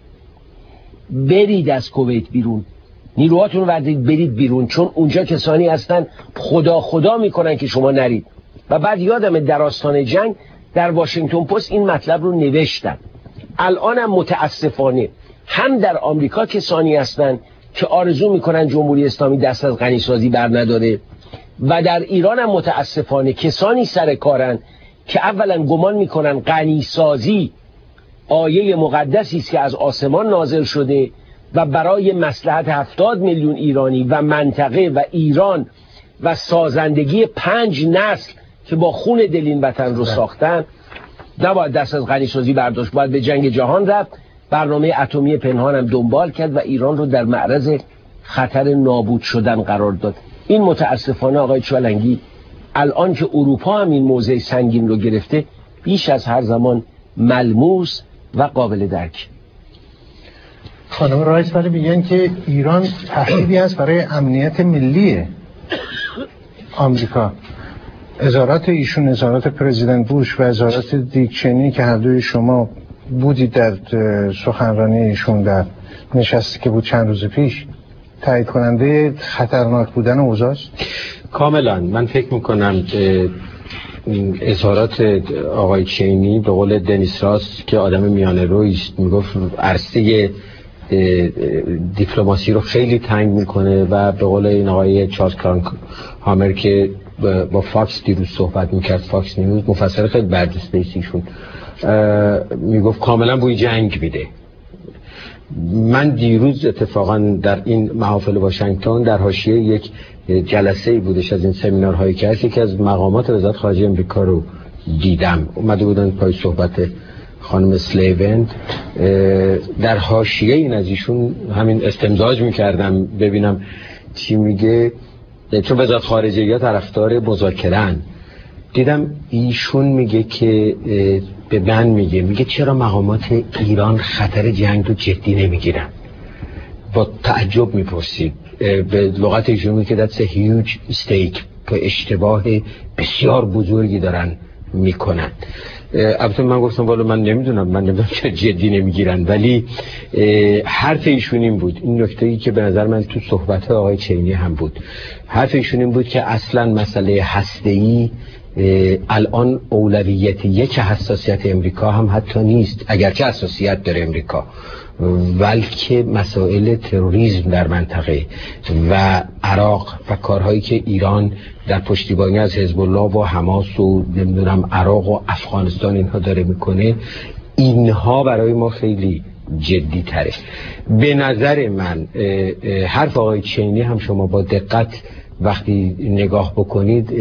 برید از کویت بیرون، نیروهاتون رو وردید برید بیرون، چون اونجا کسانی هستن خدا میکنن که شما نرید. و بعد یادم در آستانه جنگ در واشنگتن پست این مطلب رو نوشتن. الانم متاسفانه هم در آمریکا کسانی هستن که آرزو میکنن جمهوری اسلامی دست از غنیسازی بر نداره، و در ایران هم متاسفانه کسانی سر کارن که اولا گمان میکنن غنیسازی آیه مقدسی است که از آسمان نازل شده و برای مصلحت 70 میلیون ایرانی و منطقه و ایران و سازندگی 5 نسل که با خون دل این وطن رو ساختن نباید دست از غنیسازی برداشت، باید به جنگ جهان رفت. برنامه اتمی پنهان هم دنبال کرد و ایران رو در معرض خطر نابود شدن قرار داد. این متاسفانه آقای چوالنگی الان که اروپا هم این موضع سنگین رو گرفته، بیش از هر زمان ملموس و قابل درک. خانم رایس ولی میگن که ایران تهدیدی است برای امنیت ملی آمریکا. اظهارات ایشون، اظهارات پرزیدنت بوش و اظهارات دیک چینی که هر دوی شما بودید در سخنرانی ایشون در نشستی که بود چند روز پیش، تایید کننده خطرناک بودن اوضاع است؟ کاملا. من فکر میکنم اظهارات آقای چینی به قول دنیس راس که آدم میانه رویی است، میگفت عرصه دیپلماسی رو خیلی تنگ میکنه، و به قول این آقای چارلز کرانک هامر که با فاکس دیروز صحبت میکرد، فاکس نیوز، مفسر خیلی برجسته ایشون، میگفت کاملا بوی جنگ میده. من دیروز اتفاقا در این محافل واشنگتن در حاشیه یک جلسه بودش از این سمینارهایی که هست، یکی از مقامات وزارت خارجه امریکا رو دیدم، اومده بودن پای صحبت خانم سلیوند، در حاشیه این از ایشون همین استمزاج میکردم ببینم چی میگه، چون وزارت خارجه یا طرفدار مذاکره‌ان. دیدم ایشون میگه که به من میگه چرا مقامات ایران خطر جنگ رو جدی نمیگیرن؟ با تعجب میپرسید، به لغت ایشون که that's a huge mistake، که اشتباه بسیار بزرگی دارن میکنن. البته من گفتم والا من نمیدونم چه جدی نمیگیرن، ولی حرف ایشون این بود، این نکته‌ای که به نظر من تو صحبت آقای چینی هم بود، حرف ایشون این بود که اصلا مسئله هسته‌ای الان اولویت یک حساسیت امریکا هم حتی نیست، اگرچه حساسیت داره امریکا، بلکه مسائل تروریسم در منطقه و عراق و کارهایی که ایران در پشتیبانی از حزب الله و حماس و نمیدونم عراق و افغانستان اینها داره میکنه، اینها برای ما خیلی جدی تره. به نظر من حرف آقای چینی هم شما با دقت وقتی نگاه بکنید،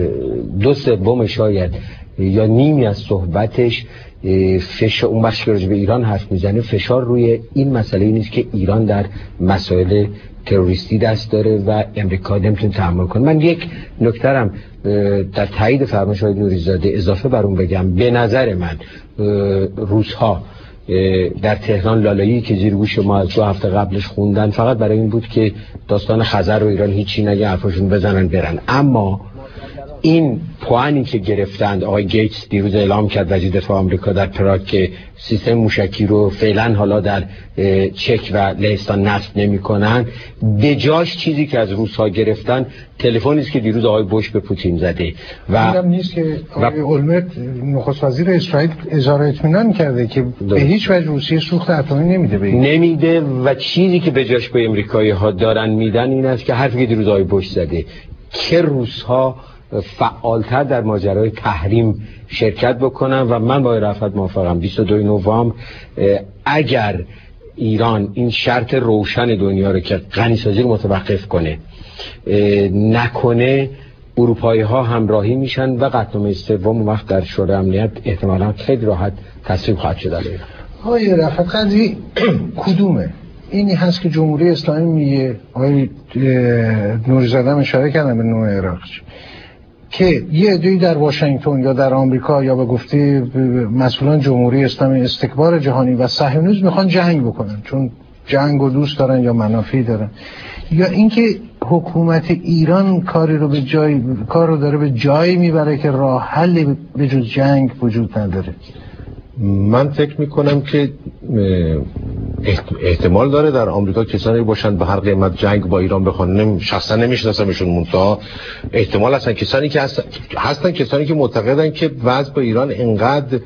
2/3 شاید یا نیمی از صحبتش اون بخش که راجع به ایران حرف میزنه فشار روی این مسئله نیست که ایران در مسائل تروریستی دست داره و امریکا نمیتونه تحمل کنه. من یک نکته‌ام در تایید فرمایش آقای نوری‌زاده اضافه بر اون بگم. به نظر من روس‌ها در تهران لالایی که زیر گوش ما از 2 هفته قبلش خوندن فقط برای این بود که داستان خزر و ایران هیچی نگه، حرفشون بزنن برن. اما این پوانی که گرفتند، آقای گیتس دیروز اعلام کرد، وزیر دفاع آمریکا در پراگ، که سیستم موشکی رو فعلا حالا در چک و لهستان نصب نمی‌کنن، به جاش چیزی که از روس‌ها گرفتن تلفنی است که دیروز آقای بوش به پوتین زده و اینم نیست که آقای اولمرت نخست وزیر اسرائیل اظهار اطمینان کرده که به هیچ وجه روسیه سوخت اتمی نمیده و چیزی که به جاش به امریکایی‌ها دارن میدن این است که حرفی که دیروز آقای بوش زده که روس‌ها فعالتر در ماجرای تحریم شرکت بکنن و من با رفعت موافقم. 22 نوامبر اگر ایران این شرط روشن دنیا رو که غنیسازی رو متوقف کنه نکنه، اروپایی ها همراهی میشن و قطعنامه سوم وقت در شورای امنیت احتمالاً خیلی راحت تصویب خواهد شد. آقای رفعت قضیه کدومه؟ اینی هست که جمهوری اسلامی میگه، آقای نوری‌زاده اشاره کردن به نوع عراق، که یه عده‌ای در واشنگتن یا در آمریکا یا به گفته مسئولان جمهوری اسلامی استکبار جهانی و صهیونیسم میخوان جنگ بکنن چون جنگ رو دوست دارن یا منافعی دارن، یا اینکه حکومت ایران کار رو داره به جایی میبره که راه حلی به جز جنگ وجود نداره. من فکر میکنم که احتمال داره در آمریکا کسانی باشند به هر قیمت جنگ با ایران بخوان. شخصا نمیشناسمشون، منتها احتمال هستن کسانی که هستن کسانی که معتقدن که وضع با ایران انقدر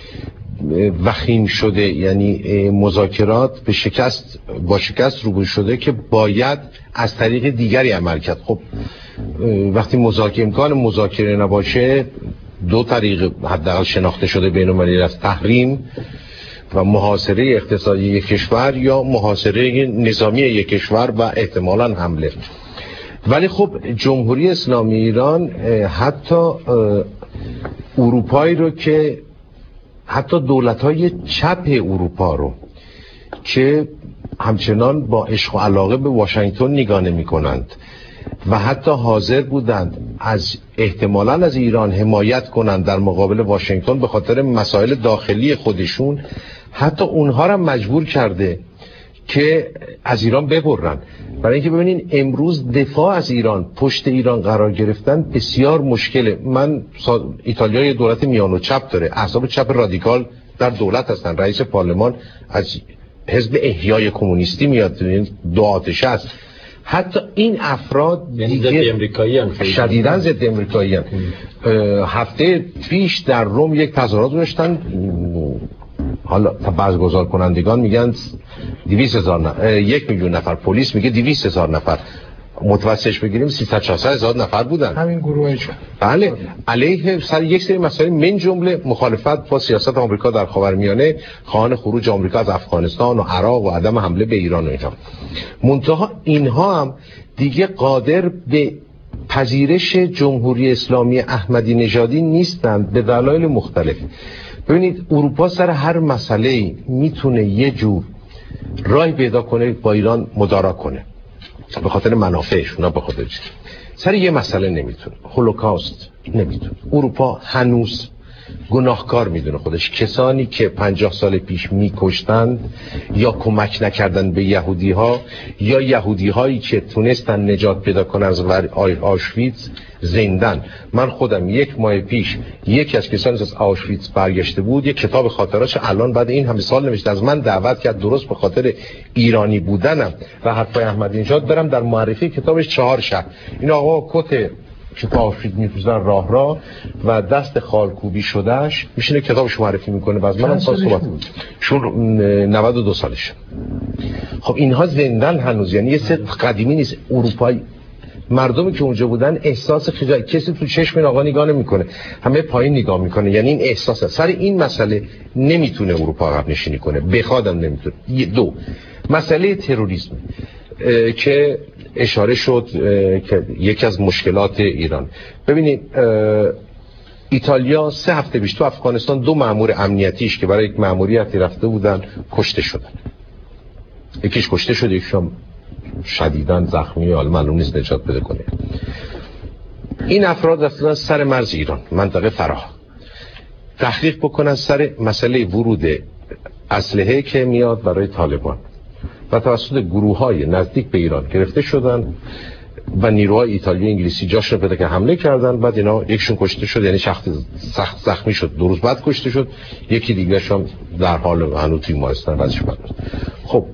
وخیم شده، یعنی مذاکرات با شکست روبرو شده که باید از طریق دیگری عمل کرد. خب وقتی امکان مذاکره نباشه، 2 طریق حداقل شناخته شده بین المللی است: تحریم و محاصره اقتصادی یک کشور یا محاصره نظامی یک کشور و احتمالاً حمله. ولی خب جمهوری اسلامی ایران حتی اروپایی رو که حتی دولت‌های چپ اروپا رو که همچنان با عشق و علاقه به واشنگتن نگاه نمی‌کنند و حتی حاضر بودند احتمالاً از ایران حمایت کنند در مقابل واشنگتن به خاطر مسائل داخلی خودشون، حتی اونها را مجبور کرده که از ایران ببرن. برای اینکه ببینین امروز دفاع از ایران، پشت ایران قرار گرفتن بسیار مشکله. ایتالیا دولت میان و چپ داره، احزاب چپ رادیکال در دولت هستن، رئیس پارلمان از حزب احیای کمونیستی میاد، 2 آتشه است. حتی این افراد دیگه امریکایی هم شدیداً ضد امریکایی هم. هفته پیش در روم یک تظاهرات داشتن، حالا بعض کنندگان میگن 200,000 نفر، 1 میلیون نفر، پلیس میگه 200,000 نفر، متوسطش بگیریم 300-400,000 نفر بودن. همین گروهش بله، علیه سر یک سری مسائل، من جمله مخالفت با سیاست آمریکا در خاورمیانه، خواهان خروج آمریکا از افغانستان و عراق و عدم حمله به ایران و اینها. منتها اینها هم دیگه قادر به پذیرش جمهوری اسلامی احمدی نژادی نیستند به دلایل مختلف. ببینید اروپا سر هر مسئله میتونه یه جور راه پیدا کنه با ایران مدارا کنه به خاطر منافعش، نه به خاطر چیز. سر یه مسئله نمیتونه، هولوکاست نمیتونه. اروپا هنوز گناهکار میدونه خودش. کسانی که 50 سال پیش میکشتند یا کمک نکردند به یهودی ها یا یهودی هایی که تونستن نجات پیدا کنن از آشویتز زندن. من خودم 1 ماه پیش یکی از کسانی از آشویتز برگشته بود، یک کتاب خاطراتش الان بعد این همه سال نوشته، از من دعوت کرد درست به خاطر ایرانی بودنم و حرفای احمدی نژاد برم در معرفی کتابش 4 شهر. این آقا کت که آشویتز میفروزن راه و دست خالکوبی شدهش میشینه کتابش معرفی میکنه. باز منم صحبت چون 92 سالشه. خب اینها زندن هنوز، یعنی یه سه قدیمی نیست. اروپایی مردمی که اونجا بودن احساس خجالت، کسی تو چشم این آقا نگاه نمیکنه، همه پایین نگاه میکنه. یعنی این احساس سر این مسئله نمیتونه اروپا عقب نشینی کنه، بخوادم نمیتونه. 2 مسئله تروریسم که اشاره شد که یکی از مشکلات ایران. ببینید ایتالیا 3 هفته پیش تو افغانستان 2 مأمور امنیتیش که برای یک مأموریتی رفته بودن کشته شدن. یکیش کشته شد، یکیشم شدیداً زخمی، حالا معلوم نیست نجات بده کنه. این افراد رفتن سر مرز ایران، منطقه فراه، تحقیق بکنن سر مسئله ورود اسلحه که میاد برای طالبان و توسط گروه‌های نزدیک به ایران گرفته شدن و نیروهای ایتالیایی انگلیسی جاشون پیدا که حمله کردن. بعد اینا یکشون کشته شد، یعنی سخت زخمی شد، 2 روز بعد کشته شد. یکی دیگه‌ش هم در حال هنوز توی بیمارستان وضعش بد. خب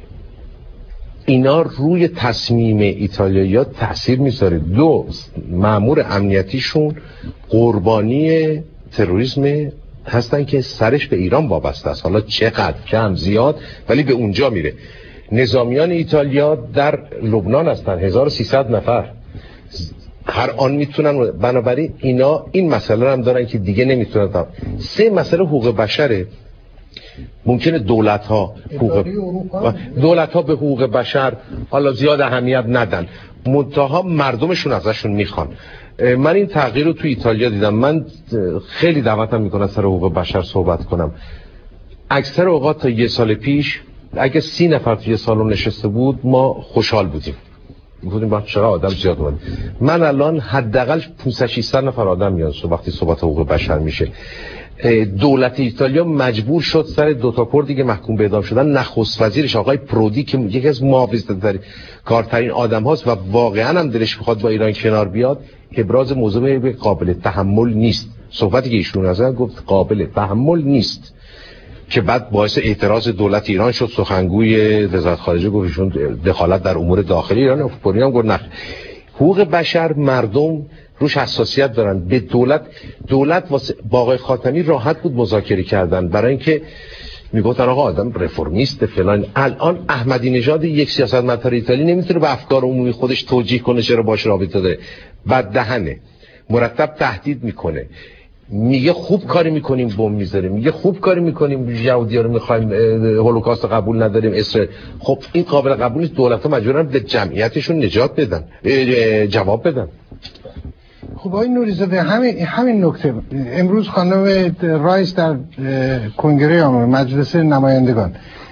اینا روی تصمیم ایتالیایی تاثیر میذاره. 2 مأمور امنیتیشون قربانی تروریسم هستن که سرش به ایران وابسته است. حالا چقدر کم زیاد ولی به اونجا میره. نظامیان ایتالیا در لبنان هستن 1300 نفر، هر آن میتونن. بنابراین اینا این مسئله هم دارن که دیگه نمیتونن. 3 مسئله حقوق بشره. ممکنه دولت ها به حقوق بشر حالا زیاد اهمیت ندن، منتها مردمشون ازشون میخوان. من این تغییر رو تو ایتالیا دیدم. من خیلی دعوتم میکنم سر حقوق بشر صحبت کنم. اکثر اوقات تا 1 سال پیش اگه 30 نفر توی سالن نشسته بود ما خوشحال بودیم، گفتیم با چرا آدم زیاد اومد. من الان حداقل 500-600 نفر آدم میان وقتی صحبت حقوق بشر میشه. دولت ایتالیا مجبور شد سر 2 تا کردی که محکوم به اعدام شدن، نخست وزیرش آقای پرودی که یکی از محافظه‌ترین کارترین آدم هاست و واقعا هم دلش میخواد با ایران کنار بیاد، ابراز موضوع به قابل تحمل نیست. صحبتی که ایشون از گفت قابل تحمل نیست که بعد باعث اعتراض دولت ایران شد. سخنگوی وزارت خارجه گفت ایشون دخالت در امور داخلی ایران. پوری هم گفت نه. حقوق بشر مردم روش حساسیت دارن. به دولت واسه با آقای خاتمی راحت بود مذاکره کردن، برای اینکه میگفتن آقا آدم رفرمیست فلان. الان احمدی نژاد یک سیاستمدار ایتالی نمیتونه به افکار عمومی خودش توجیه کنه چرا باش رابطه داره. بد دهنه، مرتب تهدید میکنه، میگه خوب کاری میکنیم بمب میذاریم، میگه خوب کاری میکنیم یهودی‌ها رو میخوایم هولوکاست قبول نداریم اسرائیل. خب این قابل قبول نیست. دولت‌ها مجبورن به جمعیتشون نجات بدن، جواب بدن. خب آقای نوری‌زاده همین نکته امروز خانم رایس در کنگره آمریکا مجلس نمایندگان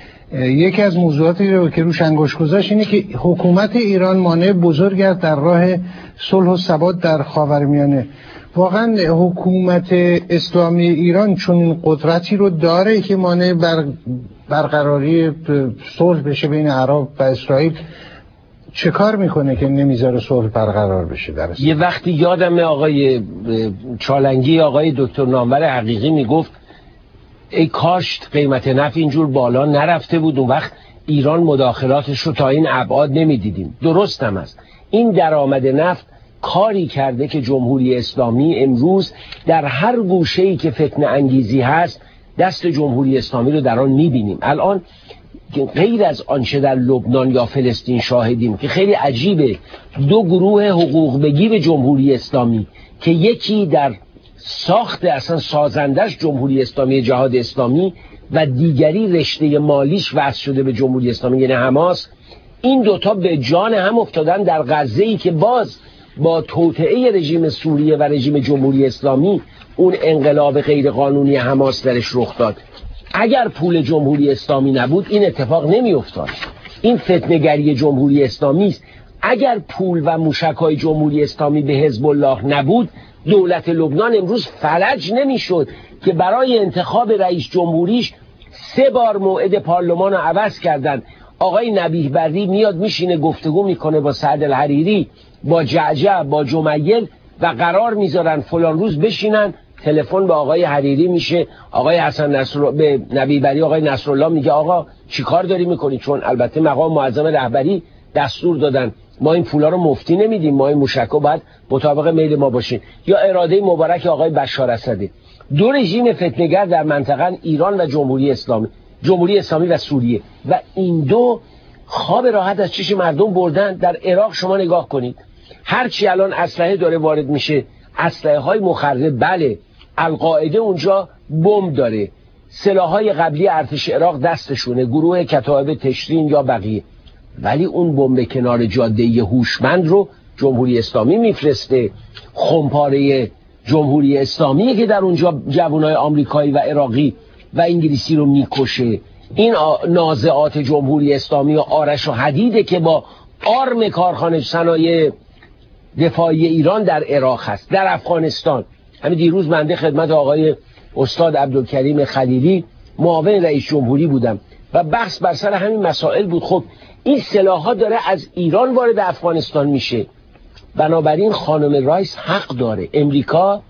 یکی از موضوعاتی رو که روش انگشت گذاشت اینه که حکومت ایران مانع بزرگ است در راه صلح و ثبات در خاورمیانه. واقعا حکومت اسلامی ایران چون قدرتی رو داره که مانع برقراری صلح بشه بین عرب و اسرائیل؟ چه کار میکنه که نمیذاره صلح برقرار بشه در اسرائیل؟ یه وقتی یادم آقای چالنگی، آقای دکتر نامور حقیقی میگفت ای کاش قیمت نفت اینجور بالا نرفته بود، اون وقت ایران مداخلاتش رو تا این ابعاد نمیدیدیم. درست هم است. این درآمد نفت کاری کرده که جمهوری اسلامی امروز در هر گوشه‌ای که فتنه انگیزی هست دست جمهوری اسلامی رو در آن میبینیم. الان غیر از آنچه در لبنان یا فلسطین شاهدیم که خیلی عجیبه، 2 گروه حقوق بگیر جمهوری اسلامی که یکی در ساخت اصلا سازندش جمهوری اسلامی جهاد اسلامی و دیگری رشته مالیش وصل شده به جمهوری اسلامی یعنی حماس، این 2 تا به جان هم افتادن در غزه‌ای که باز با توطئه رژیم سوریه و رژیم جمهوری اسلامی اون انقلاب غیرقانونی حماس درش رخ داد. اگر پول جمهوری اسلامی نبود این اتفاق نمی افتاد. این فتنه‌گری جمهوری اسلامی است. اگر پول و موشک‌های جمهوری اسلامی به حزب الله نبود، دولت لبنان امروز فلج نمی‌شد که برای انتخاب رئیس جمهوریش 3 بار موعد پارلمان رو عوض کردن. آقای نبیه بری میاد میشینه گفتگو میکنه با سعد الحریری، با جعجع، با جمیل و قرار میذارن فلان روز بشینن. تلفن به آقای حریری میشه، آقای حسن نصرالله به نبیه بری، آقای نصرالله میگه آقا چیکار داری میکنی؟ چون البته مقام معظم رهبری دستور دادن ما این پولا رو مفتی نمیدیم، ما این موشکا باید مطابق میل ما باشیم. یا اراده مبارک آقای بشار اسدی. 2 رژیم فتنه‌گر در منطقه ایران و جمهوری اسلامی و سوریه، و این 2 خواب راحت از چش مردم بردن. در عراق شما نگاه کنید، هرچی الان اسلحه داره وارد میشه، اسلحه های مخرب، بله القاعده اونجا بمب داره، سلاح‌های قبلی ارتش عراق دستشونه، گروه کتایب تشرین یا بقیه، ولی اون بمب کنار جاده هوشمند رو جمهوری اسلامی میفرسته. خمپاره جمهوری اسلامی که در اونجا جوانای آمریکایی و عراقی و انگلیسی رو میکشه. این نازعات جمهوری اسلامی و آرش و حدیده که با آرم کارخانه صنایع دفاعی ایران در عراق هست، در افغانستان. همین دیروز منده خدمت آقای استاد عبدالکریم خلیلی معاون رئیس جمهوری بودم و بحث بر سر همین مسائل بود. خب این سلاح‌ها داره از ایران وارد افغانستان میشه، بنابراین خانم رایس حق داره. امریکا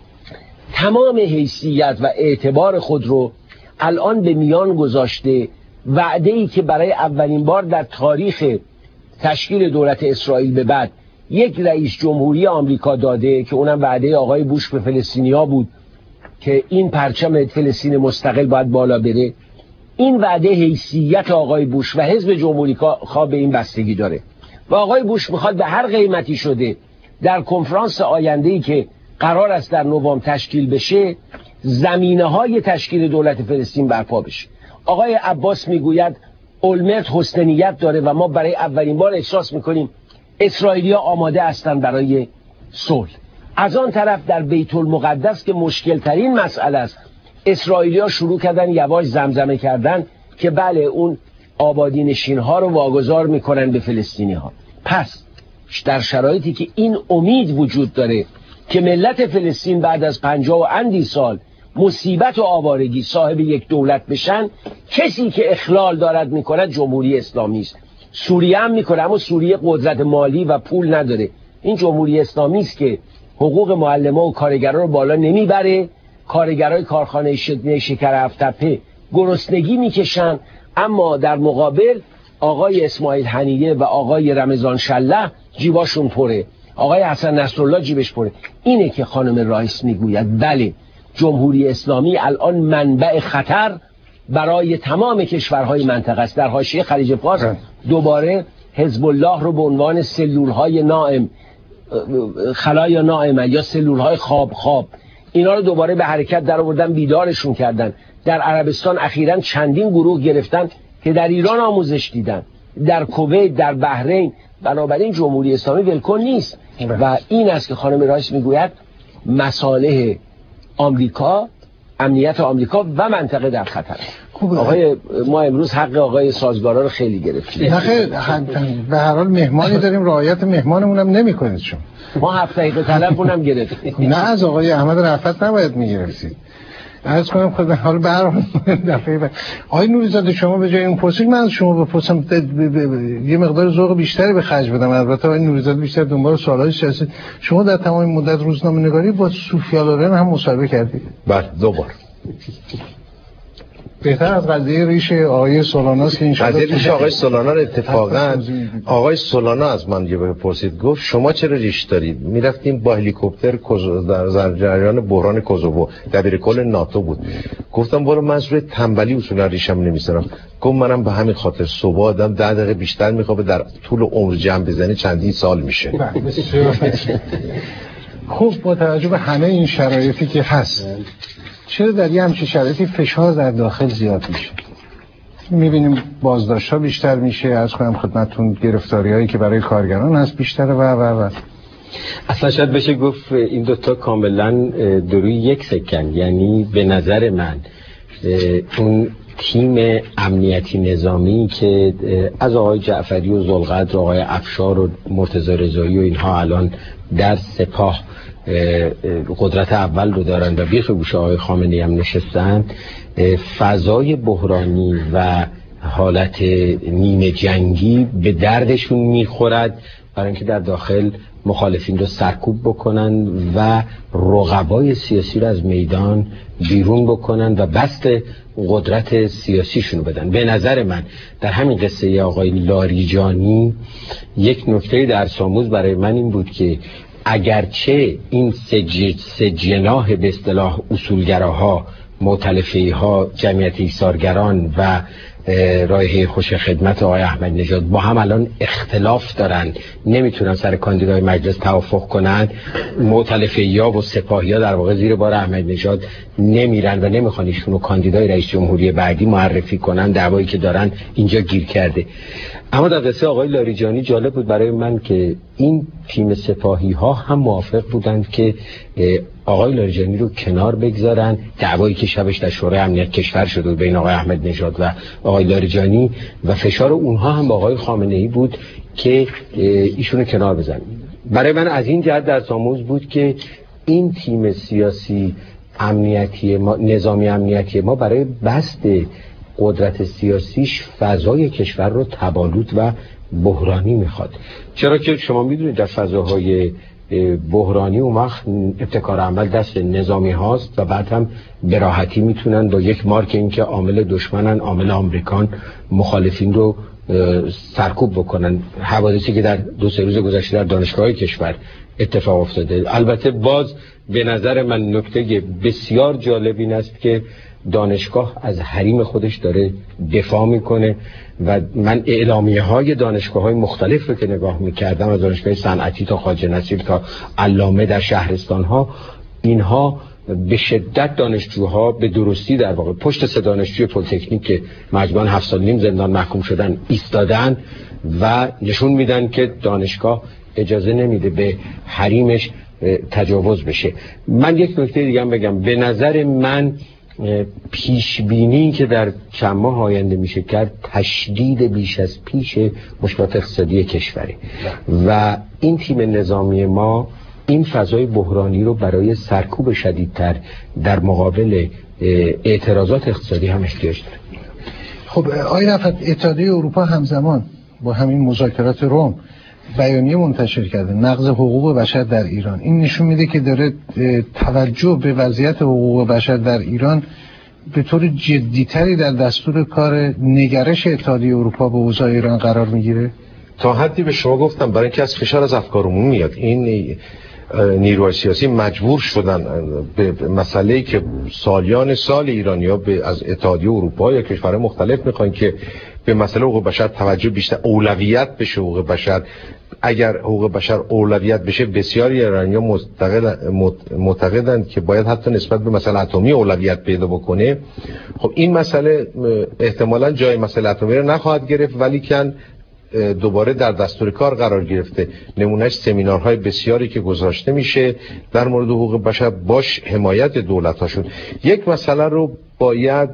تمام حیثیت و اعتبار خود رو الان به میان گذاشته. وعده‌ای که برای اولین بار در تاریخ تشکیل دولت اسرائیل به بعد یک رئیس جمهوری آمریکا داده که اونم وعده آقای بوش به فلسطینیا بود که این پرچم فلسطین مستقل باید بالا بره. این وعده حیثیت آقای بوش و حزب جمهوری خواه به این بستگی داره و آقای بوش میخواد به هر قیمتی شده در کنفرانس آینده‌ای که قرار است در نوامبر تشکیل بشه زمینه‌های تشکیل دولت فلسطین برپا بشه. آقای عباس میگوید اولمرت حسن نیت داره و ما برای اولین بار احساس میکنیم اسرائیلیا آماده هستند برای صلح. از آن طرف در بیت المقدس که مشکل ترین مسئله است، اسرائیلیا شروع کردن یواش زمزمه کردن که بله اون آبادی نشین ها رو واگذار میکنن به فلسطینی ها. پس در شرایطی که این امید وجود داره که ملت فلسطین بعد از 50 و اندی سال مصیبت و آوارگی صاحب یک دولت بشن، کسی که اخلال دارد میکند جمهوری اسلامی است. سوریه هم میکنه، اما سوریه قدرت مالی و پول نداره. این جمهوری اسلامی است که حقوق معلمان و کارگران رو بالا نمیبره. کارگرای کارخانه شکر هفت‌تپه گرسنگی میکشن، اما در مقابل آقای اسماعیل هنیه و آقای رمضان شله جیباشون پره، آقای حسن نصرالله جیبش پره. اینه که خانم رایس میگوید بله جمهوری اسلامی الان منبع خطر برای تمام کشورهای منطقه است. در حاشیه خلیج فارس دوباره حزب الله رو به عنوان سلولهای نائم، خلایا نائمه یا سلولهای خواب اینا رو دوباره به حرکت در آوردن، بیدارشون کردن. در عربستان اخیراً چندین گروه گرفتن که در ایران آموزش دیدن، در کویت، در بحرین. بنابراین جمهوری اسلامی ولکن نیست و این است که خانم رایس میگوید مصالح آمریکا، امنیت آمریکا و منطقه در خطر. آقای ما امروز حق آقای سازگارا رو خیلی گرفتیم. نه به هر حال مهمانی داریم، رعایت مهمانمون هم نمی‌کنید شما. ما 7 دقیقه طلبمون هم گرفتیم. نه از آقای احمد رفعت نباید می‌گرفتید. عرض کنم خود حال دفعه آقای نوری‌زاده شما به جای اون پرسید من از شما بپرسم یه مقدار ذوق بیشتری به خرج بدم. البته آقای نوری‌زاده بیشتر دنبال سوالای سیاسی. شما در تمام مدت روزنامه‌نگاری با سوفیالورن هم مصاحبه کردید؟ بله 2 بار. بهتر از قضیه ریش آقای سولاناست که این قضیه ریش آقای سولانا اتفاقا آقای سولانا از من یه بپرسید، گفت شما چرا ریش دارید؟ میرفتیم با هلیکوپتر در جریان بحران کوزوو، دبیرکل ناتو بود. گفتم برو من روی تنبلی اصولا ریشم نمیذارم. گفت منم به همین خاطر صبح آدم 10 دقیقه بیشتر میخوابه، در طول عمر جمع بزنی چندین سال میشه. خب با توجه به همه این شرایطی که هست، چرا در یه همچین شرایطی فشار در داخل زیاد میشه؟ میبینیم بازداشت‌ها بیشتر میشه، از کنم خدمتتون گرفتاری‌هایی که برای کارگران هست بیشتره و اصلا شاید بشه گفت این دوتا کاملا دروی یک سکن. یعنی به نظر من اون تیم امنیتی نظامی که از آقای جعفری و ذوالقدر و آقای افشار و مرتضی رضایی و اینها الان در سپاه قدرت اول رو دارن و بیخ گوش آقای خامنه‌ای هم نشستن، فضای بحرانی و حالت نیمه جنگی به دردشون میخورد برای اینکه در داخل مخالفین رو سرکوب بکنن و رقبای سیاسی رو از میدان بیرون بکنن و بسط قدرت سیاسیشون بدن. به نظر من در همین قصه آقای لاریجانی یک نکته درس‌آموز برای من این بود که اگرچه این سه جناح به اصطلاح اصولگراها، مؤتلفه‌ها، جمعیت ایثارگران و رایحه خوش خدمت آقای احمد نژاد با هم الان اختلاف دارن، نمیتونن سر کاندیدای مجلس توافق کنن، مؤتلفه‌ها و سپاهی‌ها در واقع زیر بار احمد نژاد نمیرن و نمیخوان ایشونو کاندیدای رئیس جمهوری بعدی معرفی کنن، دعوایی که دارن اینجا گیر کرده. اما در قصه آقای لاریجانی جالب بود برای من که این تیم سپاهی‌ها هم موافق بودند که آقای لاریجانی رو کنار بگذارن، دعوایی که شبش در شورای امنیت کشور شده بین آقای احمد نژاد و آقای لاریجانی و فشار اونها هم با آقای خامنه‌ای بود که ایشونو کنار بزنن. برای من از این جهت درس‌آموز بود که این تیم سیاسی امنیتی ما، نظامی امنیتی ما، برای بسط قدرت سیاسیش فضای کشور رو تبالود و بحرانی میخواد. چرا که شما میدونید در فضاهای بحرانی اون وقت ابتکار عمل دست نظامی هاست و بعد هم به راحتی میتونن با یک مارک اینکه عامل دشمنن، عامل آمریکان، مخالفین رو سرکوب بکنن. حوادثی که در 2-3 روز گذشته در دانشگاه کشور اتفاق افتاده. البته باز به نظر من نکته بسیار جالب این است که دانشگاه از حریم خودش داره دفاع میکنه و من اعلامیه های دانشگاه های مختلف رو که نگاه میکردم، از دانشگاه صنعتی تا خواجه نصیر تا علامه در شهرستان ها، اینها به شدت دانشجوها به درستی در واقع پشت 3 دانشجوی پلی‌تکنیک که مجموعاً 7.5 سال زندان محکوم شدن ایستادن و نشون میدن که دانشگاه اجازه نمیده به حریمش تجاوز بشه. من یک نکته دیگه هم بگم، به نظر من پیشبینی که در چند ماه آینده میشه کرد تشدید بیش از پیش مشکلات اقتصادی کشوره و این تیم نظامی ما این فضای بحرانی رو برای سرکوب شدیدتر در مقابل اعتراضات اقتصادی هم احتیاج داره. خب آقای رفعت، اتحادیه اروپا همزمان با همین مذاکرات روم بیانیه منتشر کرده نقض حقوق بشر در ایران. این نشون میده که داره توجه به وضعیت حقوق بشر در ایران به طور جدیتری در دستور کار نگرش اتحادیه اروپا به اوضاع ایران قرار میگیره. تا حدی به شما گفتم برای اینکه از فشار از افکار عمومی میاد، این نیروهای سیاسی مجبور شدن به مسئله‌ای که سالیان سال ایرانی‌ها از اتحادیه اروپا یا کشورهای مختلف میخوان که به مسئله حقوق بشر توجه بیشتر، اولویت بشه حقوق بشر. اگر حقوق بشر اولویت بشه، بسیاری ایرانی‌ها معتقدند که باید حتی نسبت به مسئله اتمی اولویت پیدا بکنه. خب این مسئله احتمالاً جای مسئله اتمی رو نخواهد گرفت، ولی کن دوباره در دستور کار قرار گرفته. نمونهش سمینارهای بسیاری که گذاشته میشه در مورد حقوق بشر باش حمایت دولت‌هاشون. یک مسئله رو باید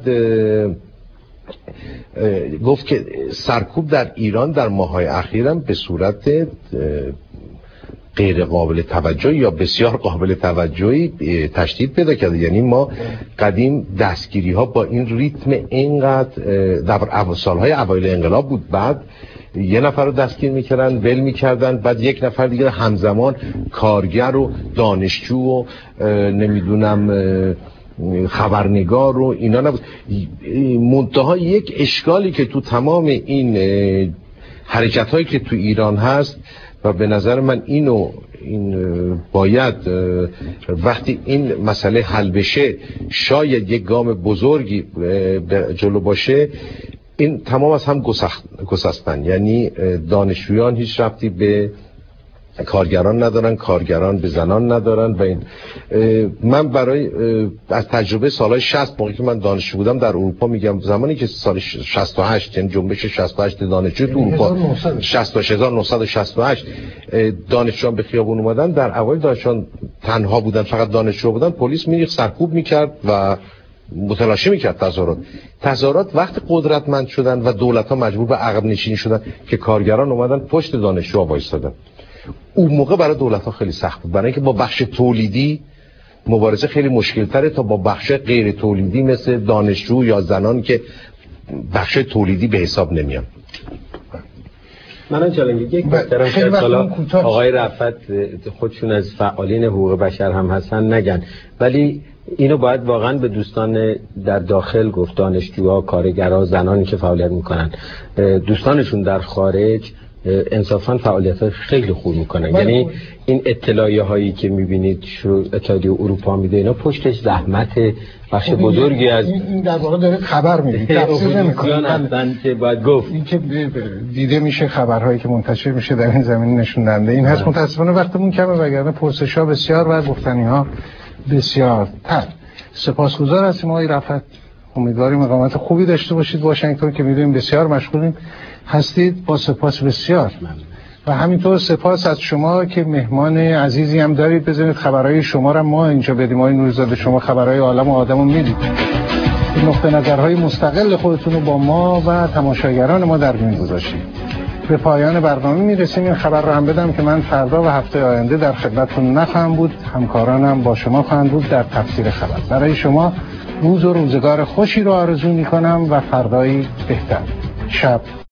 گفت که سرکوب در ایران در ماه‌های اخیرم به صورت غیر قابل توجه یا بسیار قابل توجهی تشدید پیدا کرده. یعنی ما قدیم دستگیری ها با این ریتم اینقدر در سالهای اوایل انقلاب بود، بعد یه نفر رو دستگیر میکردن، ول میکردن، بعد یک نفر دیگه همزمان کارگر و دانشجو و نمیدونم خبرنگار و اینا نبود. منتها یک اشکالی که تو تمام این حرکت هایی که تو ایران هست و به نظر من این باید وقتی این مسئله حل بشه شاید یک گام بزرگی جلو باشه، این تمام از هم گسستن. یعنی دانشجویان هیچ ربطی به کارگران ندارن، کارگران به زنان ندارن. و این من برای از تجربه سالهای 60 موقعی که من دانشجو بودم در اروپا میگم، زمانی که سال 68 یعنی جنبش 68 دانشجو تو اروپا 1968 دانشجویان به خیابون اومدن، در اوایل دانشجویان تنها بودن، فقط دانشجو بودن، پلیس میریخت سرکوب میکرد و متلاشی میکرد تظاهرات وقتی قدرتمند شدن و دولت‌ها مجبور به عقب نشینی شدن که کارگران اومدن پشت دانشجوها وایسادن، اون موقع برای دولت‌ها خیلی سخت بود، برای اینکه با بخش تولیدی مبارزه خیلی مشکل تره تا با بخش غیر تولیدی مثل دانشجو یا زنان که بخش تولیدی به حساب نمیان. من چالنگی یک محترم که حالا آقای رفعت خودشون از فعالین حقوق بشر هم هستن نگن، ولی اینو باید واقعا به دوستان در داخل گفت، دانشجوها، کارگرها، زنانی که فعالیت میکنن، دوستانشون در خارج انصافا فعالیت خیلی خوب میکنن. یعنی این اطلاعیه هایی که میبینید اتحادیه اروپا میده اینا پشتش زحمت بخش بزرگی از این در واقع داره خبر میدید، تفسیر نمیکنن هستن که باید گفت. این که دیده میشه خبرهایی که منتشر میشه در این زمین نشون دهنده این هست. متاسفانه وقتمون کمه، وگرنه پرسش‌ها بسیار و گفتنی‌ها بسیار تر. سپاسگزار هستیم آقای رفعت، امیدواریم اقامت خوبی داشته باشید واشنگتن که میدونیم بسیار مشغولیم هستید. با سپاس بسیار و همینطور سپاس از شما که مهمان عزیزی هم دارید. بذارید خبرهای شما را ما اینجا بدیم. آقای نوری‌زاده شما خبرهای عالم و آدمو میدید، این نقطه نظرهای مستقل خودتون رو با ما و تماشاگران ما در میون گذاشتید. به پایان برنامه میرسیم. این خبر رو هم بدم که من فردا و هفته آینده در خدمتتون نخواهم بود، همکارانم با شما خواهند بود در تفسیر خبر. برای شما روز و روزگار خوشی رو آرزو میکنم و فردایی بهتر. شب